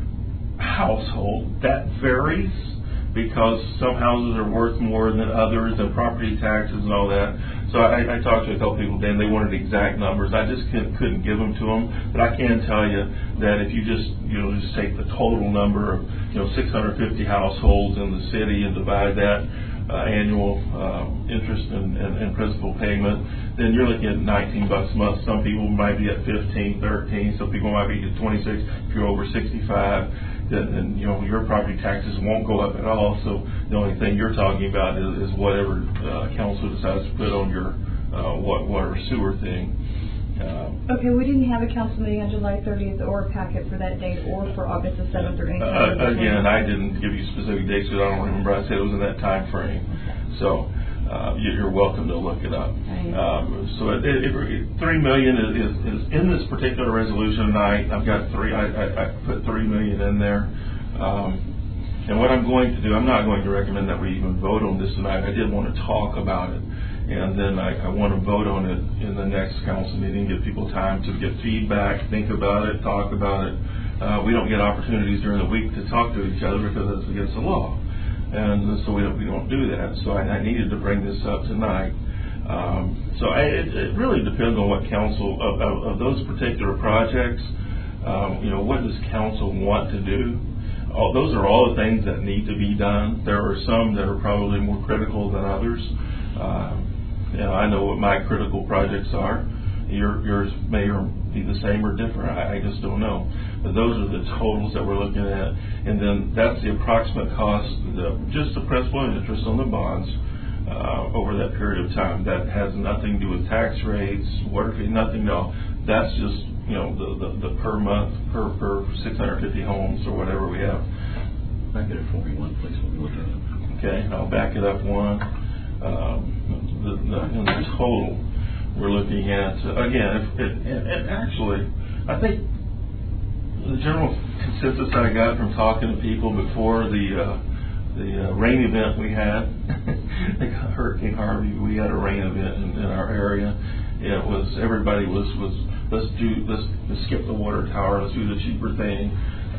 household. That varies because some houses are worth more than others, and property taxes and all that. So I talked to a couple people, and they wanted exact numbers. I just couldn't give them to them, but I can tell you that if you just take the total number of 650 households in the city and divide that annual interest and principal payment, then you're looking at $19 a month. Some people might be at 15, 13. Some people might be at 26. If you're over 65. Then your property taxes won't go up at all. So the only thing you're talking about is whatever council decides to put on your water sewer thing. Okay, we didn't have a council meeting on July 30th or a packet for that date or for August the 7th or anything. Again, I didn't give you specific dates because I don't remember. I said it was in that time frame. So you're welcome to look it up. So $3 million is in this particular resolution tonight. I've got I put $3 million in there. And what I'm going to do, I'm not going to recommend that we even vote on this tonight. I did want to talk about it. And then I want to vote on it in the next council meeting, give people time to get feedback, think about it, talk about it. We don't get opportunities during the week to talk to each other because it's against the law. And so we don't do that. So I needed to bring this up tonight. It really depends on what council, of those particular projects, what does council want to do? Those are all the things that need to be done. There are some that are probably more critical than others. I know what my critical projects are. Yours may be the same or different. I just don't know. But those are the totals that we're looking at. And then that's the approximate cost, just the principal and interest on the bonds over that period of time. That has nothing to do with tax rates, water fee, nothing, no. That's just, the per month, per 650 homes or whatever we have. Back it up for me one place when we look at it. Okay, I'll back it up one. The total we're looking at, again, and actually, I think the general consensus I got from talking to people before the rain event we had, Hurricane Harvey, we had a rain event in our area. It was, everybody was let's skip the water tower, let's do the cheaper thing.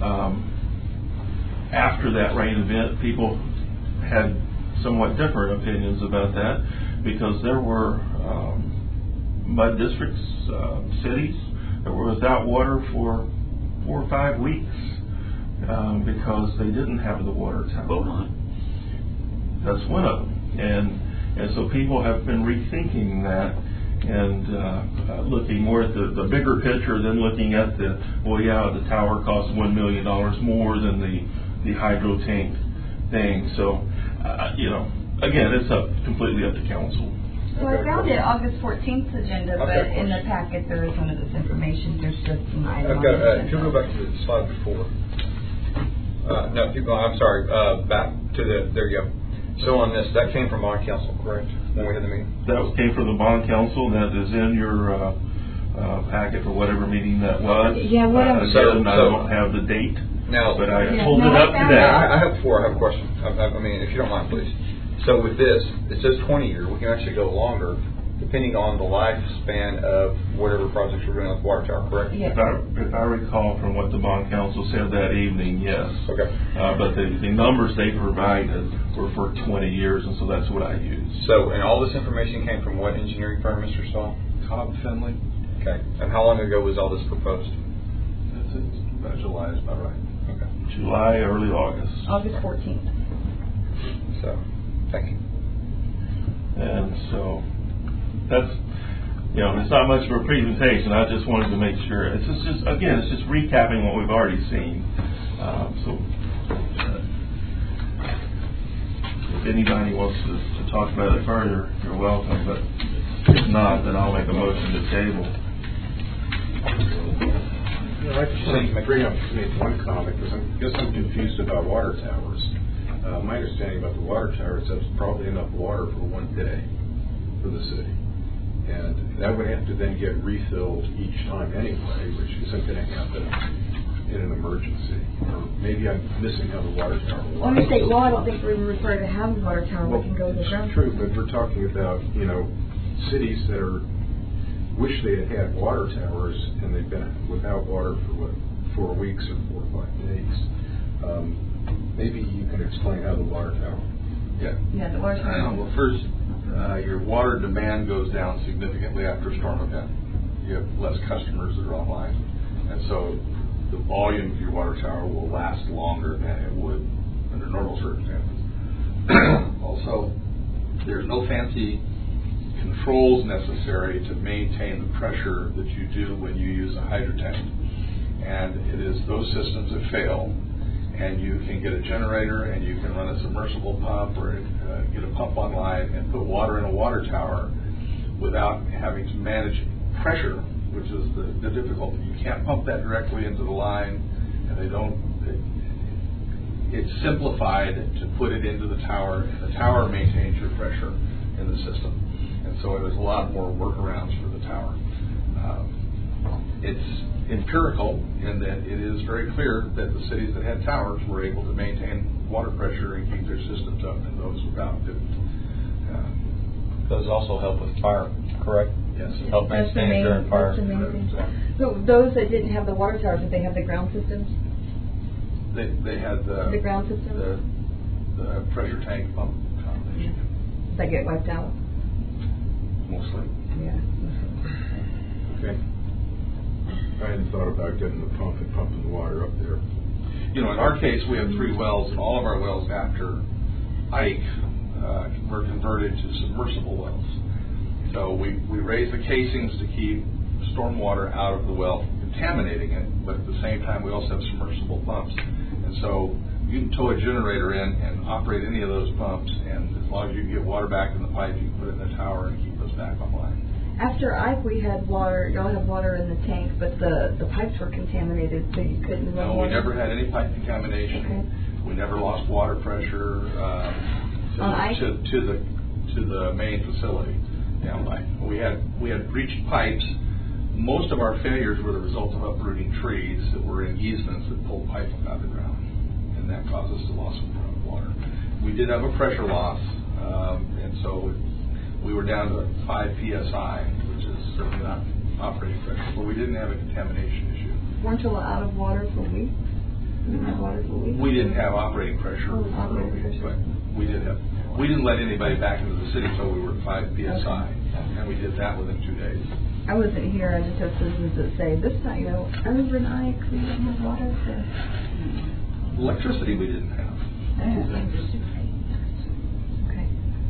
After that rain event, people had somewhat different opinions about that because there were mud districts, cities that were without water for 4 or 5 weeks because they didn't have the water tower. That's one of them, and so people have been rethinking that and looking more at the bigger picture than looking at the tower costs $1 million more than the hydro tank thing. So again, it's completely up to council. So I found it August 14th agenda, but in the packet there is none of this information. There's just some items. Can you go back to the slide before? No, keep going. I'm sorry. Back to there you go. So on this, that came from bond council, correct? When we had the meeting? That came from the bond council. That is in your packet for whatever meeting that was. Yeah, what I don't have the date. Now, but I pulled it up today. I have a question. I mean, if you don't mind, please. So with this, it says 20 year. We can actually go longer, depending on the lifespan of whatever projects we're doing with water tower. Correct? Yes. If I recall from what the bond council said that evening, yes. Okay. But the numbers they provided were for 20 years, and so that's what I used. So, and all this information came from what engineering firm, Mr. Stahl? Cobb Finley. Okay. And how long ago was all this proposed? It's about July, is about right. Okay. July, early August. August 14th. So, Thank you. And so that's, it's not much of a presentation. I just wanted to make sure. It's just recapping what we've already seen. If anybody wants to talk about it further, you're welcome. But if not, then I'll make a motion to table. I just want to bring up one comment because I guess I'm confused about water towers. My understanding about the water towers is that's probably enough water for one day for the city. And that would have to then get refilled each time anyway, which isn't going to happen in an emergency. Or maybe I'm missing how the water tower works. Under state law, I don't think we're required to have a water tower. We can go to the ground. True, but we're talking about, cities that wish they had had water towers and they've been without water for 4 weeks or 4 or 5 days. Maybe you can explain how the water tower. Yeah, the water tower. Well, first, your water demand goes down significantly after a storm event. You have less customers that are online, and so the volume of your water tower will last longer than it would under normal circumstances. Also, there's no fancy controls necessary to maintain the pressure that you do when you use a hydro tank. And it is those systems that fail, and you can get a generator and you can run a submersible pump or get a pump online and put water in a water tower without having to manage pressure, which is the difficulty. You can't pump that directly into the line, and it's simplified to put it into the tower. The tower maintains your pressure in the system. And so there's a lot more workarounds for the tower. It's empirical in that it is very clear that the cities that had towers were able to maintain water pressure and keep their systems up, and those without didn't. Those also help with fire, correct? Yes. Help maintain during fire. So those that didn't have the water towers, did they have the ground systems? They had the ground system? The pressure tank pump combination. Does that get wiped out? Mostly. Yeah. Okay. I hadn't thought about getting the pump and pumping the water up there. In our case, we have 3 wells, and all of our wells after Ike were converted to submersible wells. So we raise the casings to keep stormwater out of the well, contaminating it, but at the same time we also have submersible pumps. And so you can tow a generator in and operate any of those pumps, and as long as you can get water back in the pipe, you can put it in the tower and keep those back online. After Ike, we had water. Y'all had water in the tank, but the pipes were contaminated, so you couldn't run water. No, we never had any pipe contamination. Okay. We never lost water pressure to the main facility. We had breached pipes. Most of our failures were the result of uprooting trees that were in easements that pulled pipe out of the ground, and that caused us to loss of water. We did have a pressure loss, and so we were down to 5 psi, which is certainly not operating pressure, but we didn't have a contamination issue. Weren't you out of water for weeks? We didn't have water for weeks? We didn't have operating pressure for a week, but we didn't let anybody back into the city until we were at 5 psi, and we did that within 2 days. I wasn't here. I just have citizens that say, this night, over in Ike, we didn't have water. Electricity we didn't have. Okay.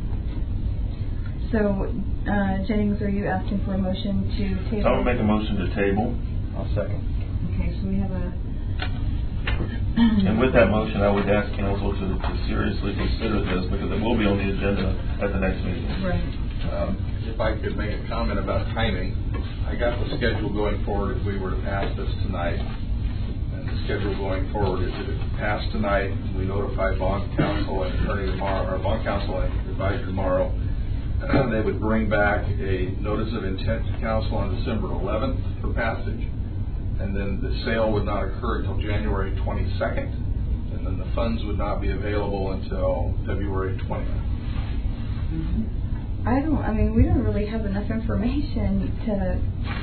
So, Jennings, are you asking for a motion to table? I will make a motion to table. I'll second. Okay, so we have a... And with that motion, I would ask council to seriously consider this because it will be on the agenda at the next meeting. Right. If I could make a comment about timing, I got the schedule going forward if we were to pass this tonight. And the schedule going forward is that if it passed tonight, we notify bond counsel and attorney tomorrow, or bond counsel and advisor tomorrow. They would bring back a notice of intent to council on December 11th for passage. And then the sale would not occur until January 22nd. And then the funds would not be available until February 20th. Mm-hmm. We don't really have enough information to...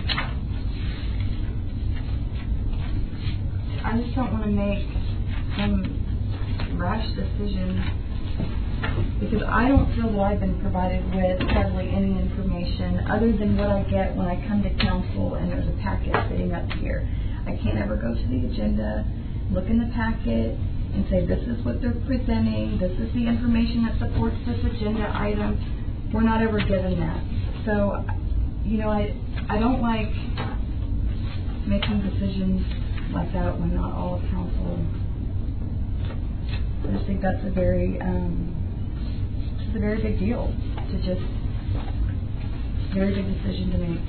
I just don't want to make some rash decision because I don't feel that I've been provided with hardly any information other than what I get when I come to council and there's a packet sitting up here. I can't ever go to the agenda, look in the packet, and say, this is what they're presenting, this is the information that supports this agenda item. We're not ever given that. So, you know, I don't like making decisions like that when not all of council. I just think that's a very, it's a very big deal to just, very big decision to make.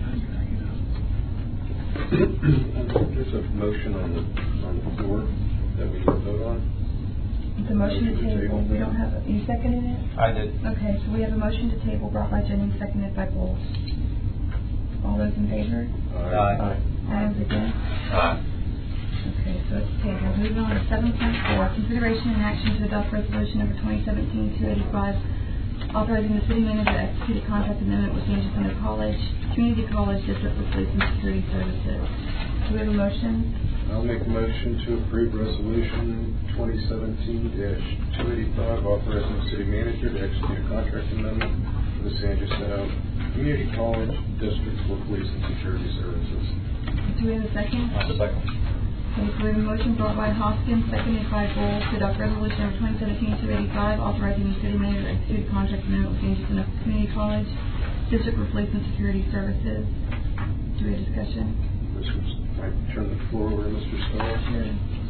There's a motion on the floor that we can vote on. It's a motion to table. We don't have, you seconded it? I did. Okay, so we have a motion to table brought by Jennings, seconded by Bowles. All those in favor? Aye. All those against? Okay, so it's tabled. Moving on to 7.4, consideration and action to adopt resolution number 2017-285, authorizing the city manager to execute a contract amendment with San Jacinto College, Community College District for Police and Security Services. Do we have a motion? I'll make a motion to approve resolution 2017-285, authorizing the city manager to execute a contract amendment with the San Jacinto Community College District for Police and Security Services. Do we have a second? Second. Okay, so we have a motion brought by Hoskins, seconded by Bowles, to adopt resolution number 2017-285, authorizing the city manager to execute a contract amendment with San Jacinto Community College District for Police and Security Services. Do we have discussion? This was, I turn the floor over to Mr. Stahl. Sure.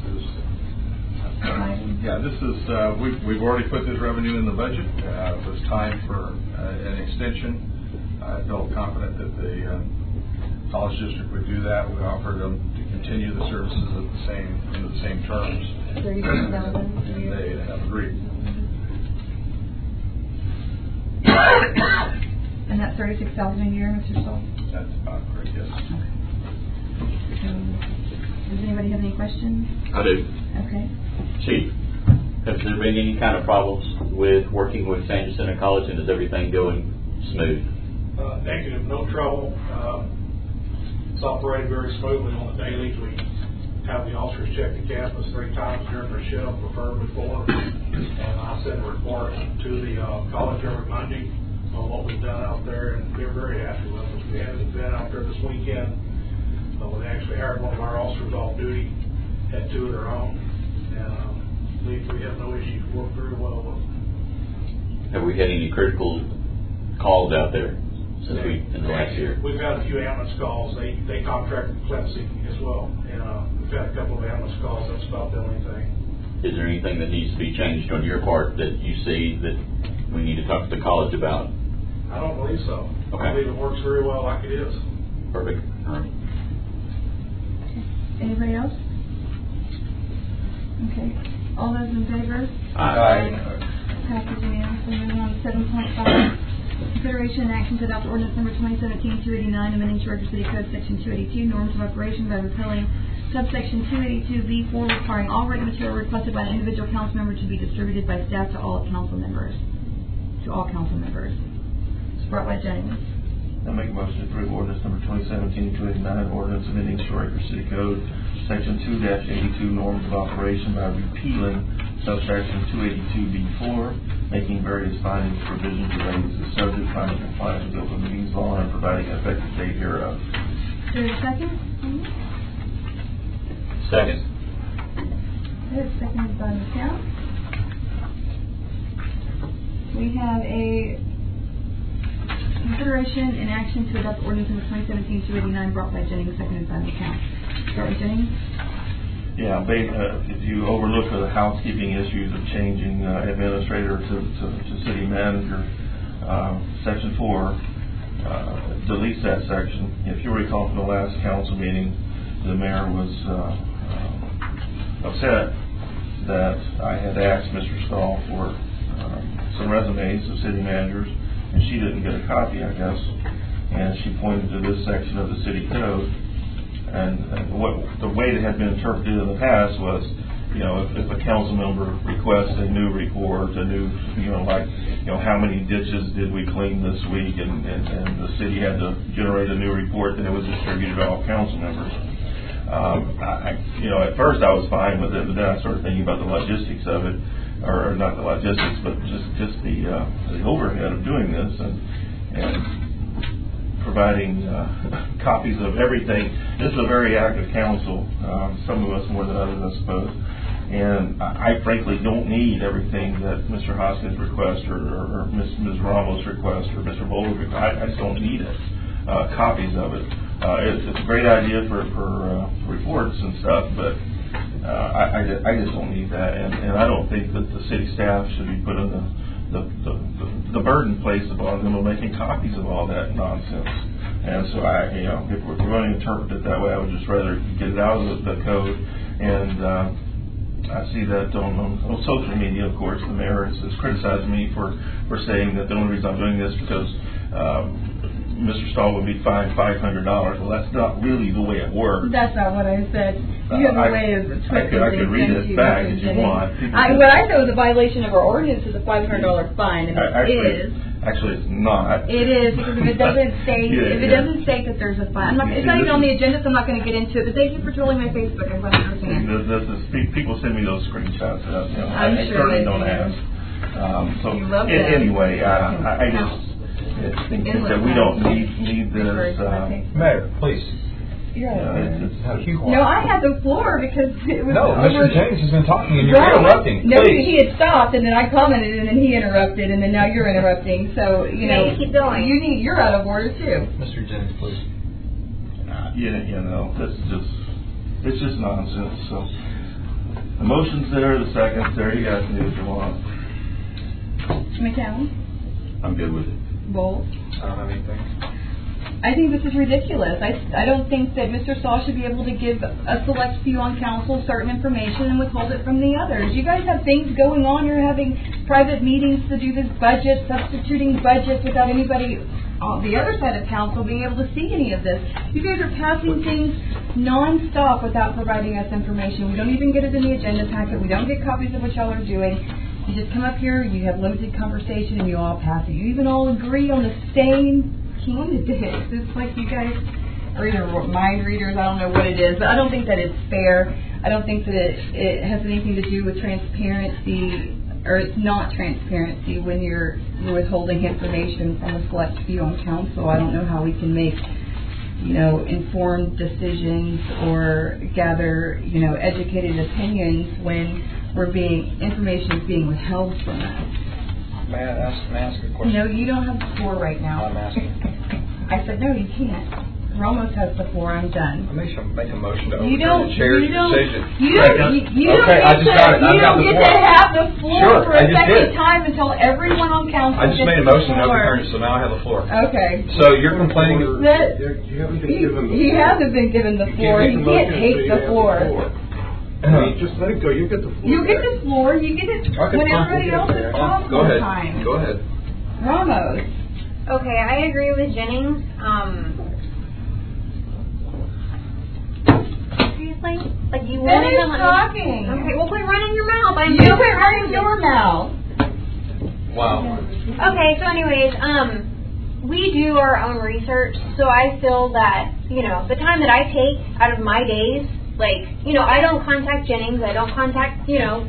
Yeah, this is, we've already put this revenue in the budget. It was time for an extension. I felt confident that the college district would do that. We offered them to continue the services at the same terms. 36,000. And they have agreed. And that's 36,000 a year, Mr. Stahl? That's about correct, yes. Okay. Does anybody have any questions? I do. Okay. Chief, have there been any kind of problems with working with San Jacinto College, and is everything going smooth? Negative, no trouble. It's operated very smoothly on the dailies. We have the officers check the campus 3 times during their shift, preferably 4. And I send a report to the college every Monday on what we've done out there, and they're very happy with us. We had an event out there this weekend. We actually hired one of our officers off duty, had 2 of their own, and we have no issues. Worked very well with them. Have we had any critical calls out there since in the last year? We've had a few ambulance calls. They contract with Clemson as well, and we've had a couple of ambulance calls. That's about the only thing. Is there anything that needs to be changed on your part that you see that we need to talk to the college about? I don't believe so. Okay. I believe it works very well like it is. Perfect. All right. Anybody else? Okay. All those in favor? Aye. Passes unanimously. Moving on to 7.5. Consideration and action to adopt ordinance number 2017-289, amending Georgia City Code Section 282, norms of operation by repealing subsection 282B4, requiring all written material requested by an individual council member to be distributed by staff to all council members. It's brought by Jennings. I'll make a motion to approve ordinance number 2017-289, ordinance amending Story City Code Section 2-82, norms of operation by repealing subsection 282B4, making various findings, provisions related to the subject, finding compliance with open meetings law, and providing an effective date hereof. Is there a second? Second. It is seconded by Ms. Count. We have a consideration and action to adopt ordinance number 2017-289, brought by Jennings, seconded by Ms. Count. Start with Jennings. Yeah, if you overlook the housekeeping issues of changing administrator to city manager, section 4 deletes that section. If you recall from the last council meeting, the mayor was upset that I had asked Mr. Stahl for some resumes of city managers, and she didn't get a copy, I guess, and she pointed to this section of the city code. And what the way it had been interpreted in the past was, if a council member requests a new report, how many ditches did we clean this week, and the city had to generate a new report, then it was distributed to all council members. At first I was fine with it, but then I started thinking about the logistics of it, or not the logistics, but just the overhead of doing this and providing copies of everything. This is a very active council, some of us more than others, I suppose. And I frankly don't need everything that Mr. Hoskins requests or Ms. Ramos requests or Mr. Bowler requests. I just don't need it. Copies of it. It's a great idea for reports and stuff, but I just don't need that. And I don't think that the city staff should be put on the burden placed upon them of making copies of all that nonsense. And so if we're going to interpret it that way, I would just rather get it out of the code. And I see that on social media, of course, the mayor has criticized me for saying that the only reason I'm doing this because Mr. Stahl would be fined $500. Well, that's not really the way it works. That's not what I said. You have a way of twisting I could read it back if you want. What I know is a violation of our ordinance is a $500 fine, and it is. Actually, it's not. It is, because if it doesn't state, that there's a fine, it's not even on the agenda, so I'm not going to get into it. But thank you for trolling my Facebook. I'm glad you understand. People send me those screenshots. I'm I sure certainly don't ask. Anyway, I just think that we don't need this. Mayor, please. No, No, I had the floor because it was. Mr. Jennings has been talking and you're Right. interrupting. No, Please. he had stopped and then I commented and then he interrupted and then now you're interrupting. So keep going. You're out of order too. Mr. Jennings, please. It's just nonsense. So the motion's there, the second's there. You guys can do what you want. McCown? I'm good with it. Bolt? I don't have anything. I think this is ridiculous. I don't think that Mr. Saul should be able to give a select few on council certain information and withhold it from the others. You guys have things going on. You're having private meetings to do this budget, substituting budgets without anybody on the other side of council being able to see any of this. You guys are passing things non-stop without providing us information. We don't even get it in the agenda packet. We don't get copies of what y'all are doing. You just come up here, you have limited conversation, and you all pass it. You even all agree on the same candidates. It's like you guys are either mind readers, I don't know what it is, but I don't think that it's fair. I don't think that it has anything to do with transparency, or it's not transparency when you're withholding information from a select few on council. I don't know how we can make informed decisions or gather educated opinions when information is being withheld from us. May I ask a question? No, you don't have the floor right now. I'm asking. I said, no, you can't. Ramos has the floor. I'm done. I make a motion to You overturn the chair's decision. You don't Okay, I just got it. I've got the get floor. to have the floor Sure, for I a just second did. time until everyone on council I just gets made a the motion to floor. overturn it, so now I have the floor. Okay. So you're complaining. That, You haven't been given the he floor. hasn't been given the floor. He can't take the floor. I mean, just let it go. You get the floor. You get the floor. You get it Okay, when fine. everybody else is talking Go ahead. time. Go ahead. Ramos. Okay, I agree with Jennings. Seriously? Like you want Finish to let me- talking. Okay, well quit running your mouth. I'm You quit running your mouth. Wow. Okay, so anyways, we do our own research, so I feel that, the time that I take out of my days, I don't contact Jennings, I don't contact,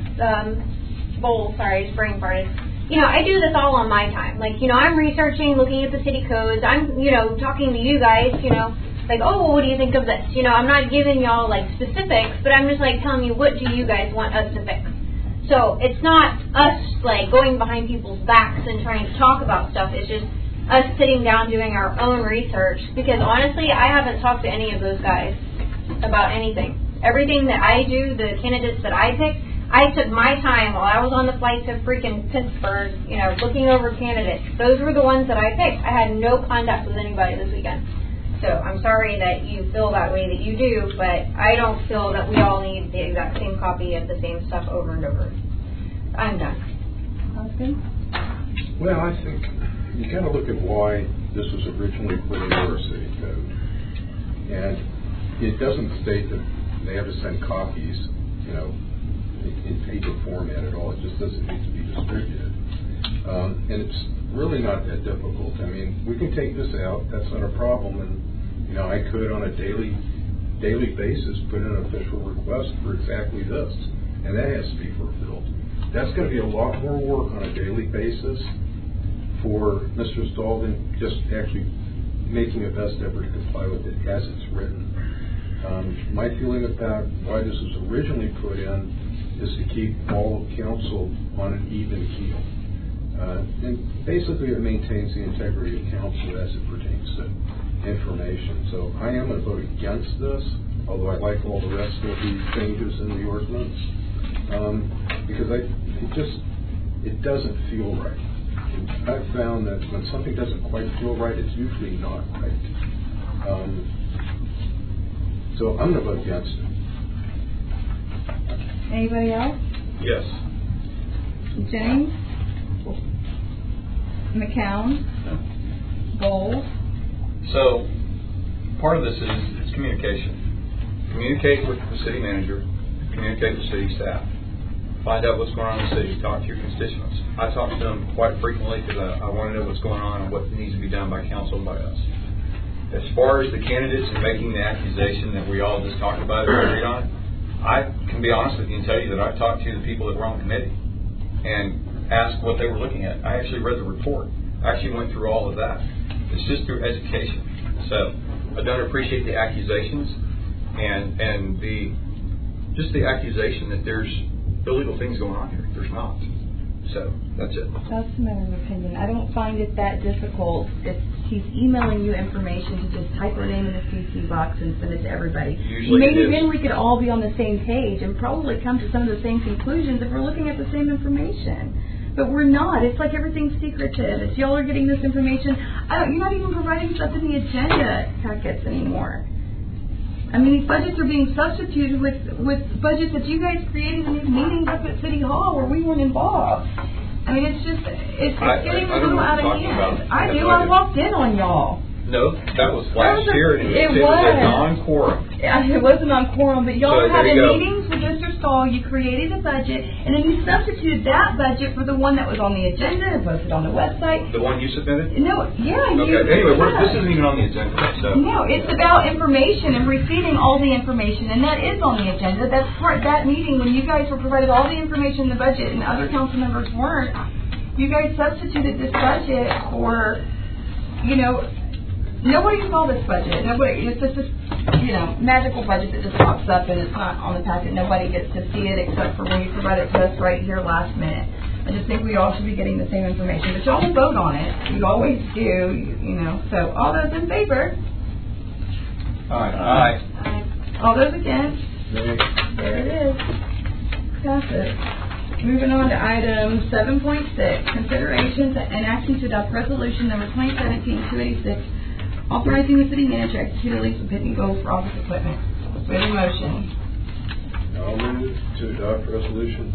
brain farted. I do this all on my time. I'm researching, looking at the city codes, I'm, talking to you guys, what do you think of this? I'm not giving y'all, specifics, but I'm just, telling you, what do you guys want us to fix? So it's not us, going behind people's backs and trying to talk about stuff. It's just us sitting down doing our own research. Because honestly, I haven't talked to any of those guys about anything. Everything that I do, the candidates that I pick, I took my time while I was on the flight to freaking Pittsburgh, looking over candidates. Those were the ones that I picked. I had no contact with anybody this weekend. So I'm sorry that you feel that way that you do, but I don't feel that we all need the exact same copy of the same stuff over and over. I'm done. Austin? Well, I think you got to look at why this was originally put into our city code. And it doesn't state that they have to send copies, in paper format at all. It just doesn't need to be distributed. And it's really not that difficult. I mean, we can take this out. That's not a problem. And, I could on a daily basis put in an official request for exactly this. And that has to be fulfilled. That's going to be a lot more work on a daily basis for Mr. Stahl than just actually making a best effort to comply with it as it's written. My feeling about why this was originally put in is to keep all of council on an even keel. And basically it maintains the integrity of council as it pertains to information. So I am going to vote against this, although I like all the rest of the changes in the ordinance, because it doesn't feel right. And I've found that when something doesn't quite feel right, it's usually not right. So I'm going to vote against it. Anybody else? Yes. James? McCown? Bowles? So, part of this is communication. Communicate with the city manager, communicate with city staff. Find out what's going on in the city, talk to your constituents. I talk to them quite frequently because I want to know what's going on and what needs to be done by council and by us. As far as the candidates and making the accusation that we all just talked about and agreed on, I can be honest with you and tell you that I've talked to the people that were on the committee and asked what they were looking at. I actually read the report. I actually went through all of that. It's just through education. So I don't appreciate the accusations and the accusation that there's illegal things going on here. There's not. So that's it. That's a matter of opinion. I don't find it that difficult if he's emailing you information to just type your name in the CC box and send it to everybody. Usually Maybe then we could all be on the same page and probably come to some of the same conclusions if we're looking at the same information. But we're not. It's like everything's secretive. It's y'all are getting this information. You're not even providing stuff in the agenda packets anymore. I mean, these budgets are being substituted with budgets that you guys created in these meetings up at City Hall where we weren't involved. I mean, it's getting a little out of hand. I do. I walked in on y'all. No, that was last year, and it was a non-quorum. Yeah, it wasn't on quorum, but y'all So had there you go. meetings with Mr. Stahl. You created a budget, and then you substituted that budget for the one that was on the agenda and posted on the website. The one you submitted? No, yeah. Okay, anyway, this isn't even on the agenda, so. No, it's about information and receiving all the information, and that is on the agenda. That's that meeting when you guys were provided all the information in the budget and other council members weren't. You guys substituted this budget for, nobody saw this budget. It's just this, magical budget that just pops up and it's not on the packet. Nobody gets to see it except for when you provide it to us right here last minute. I just think we all should be getting the same information. But y'all will vote on it. You always do, So all those in favor? Aye. All those against? There it is. Pass it. Moving on to item 7.6, consideration and action to adopt resolution number 2017-286, authorizing the city manager to execute a lease with Pitney Bowes for office equipment. We have a motion. I'll move to adopt resolution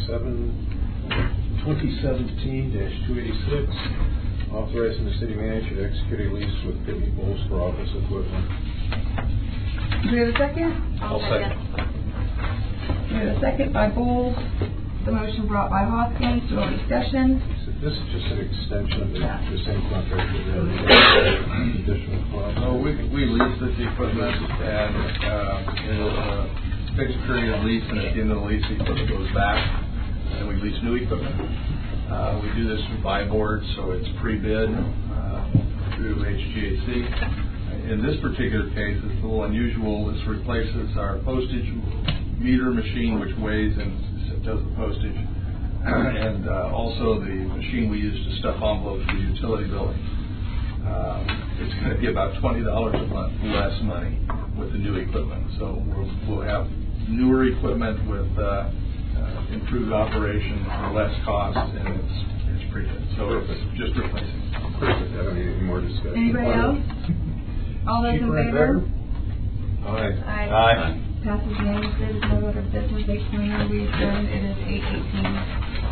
2017-286, authorizing the city manager to execute a lease with Pitney Bowes for office equipment. Do we have a second? I'll second. We have a second by Bowles. The motion brought by Hoskins. Do we have discussion? So this is just an extension of the same contract we had. Additional cost. Oh, we lease this equipment and it's a fixed period of lease, and at the end of the lease, the equipment goes back, and we lease new equipment. We do this through buy board, so it's pre-bid through HGAC. In this particular case, it's a little unusual. This replaces our postage meter machine, which weighs and does the postage, and also the machine we use to stuff envelopes for utility billing. It's going to be about $20 a month less money with the new equipment. So we'll have newer equipment with improved operation for less cost, and it's pretty good. So it's just replacing. Perfect. I don't need any more discussion. Anybody else? All those in favor? Aye. Passes unanimously. There's no other business. 8:20. We adjourn. It is 8:18.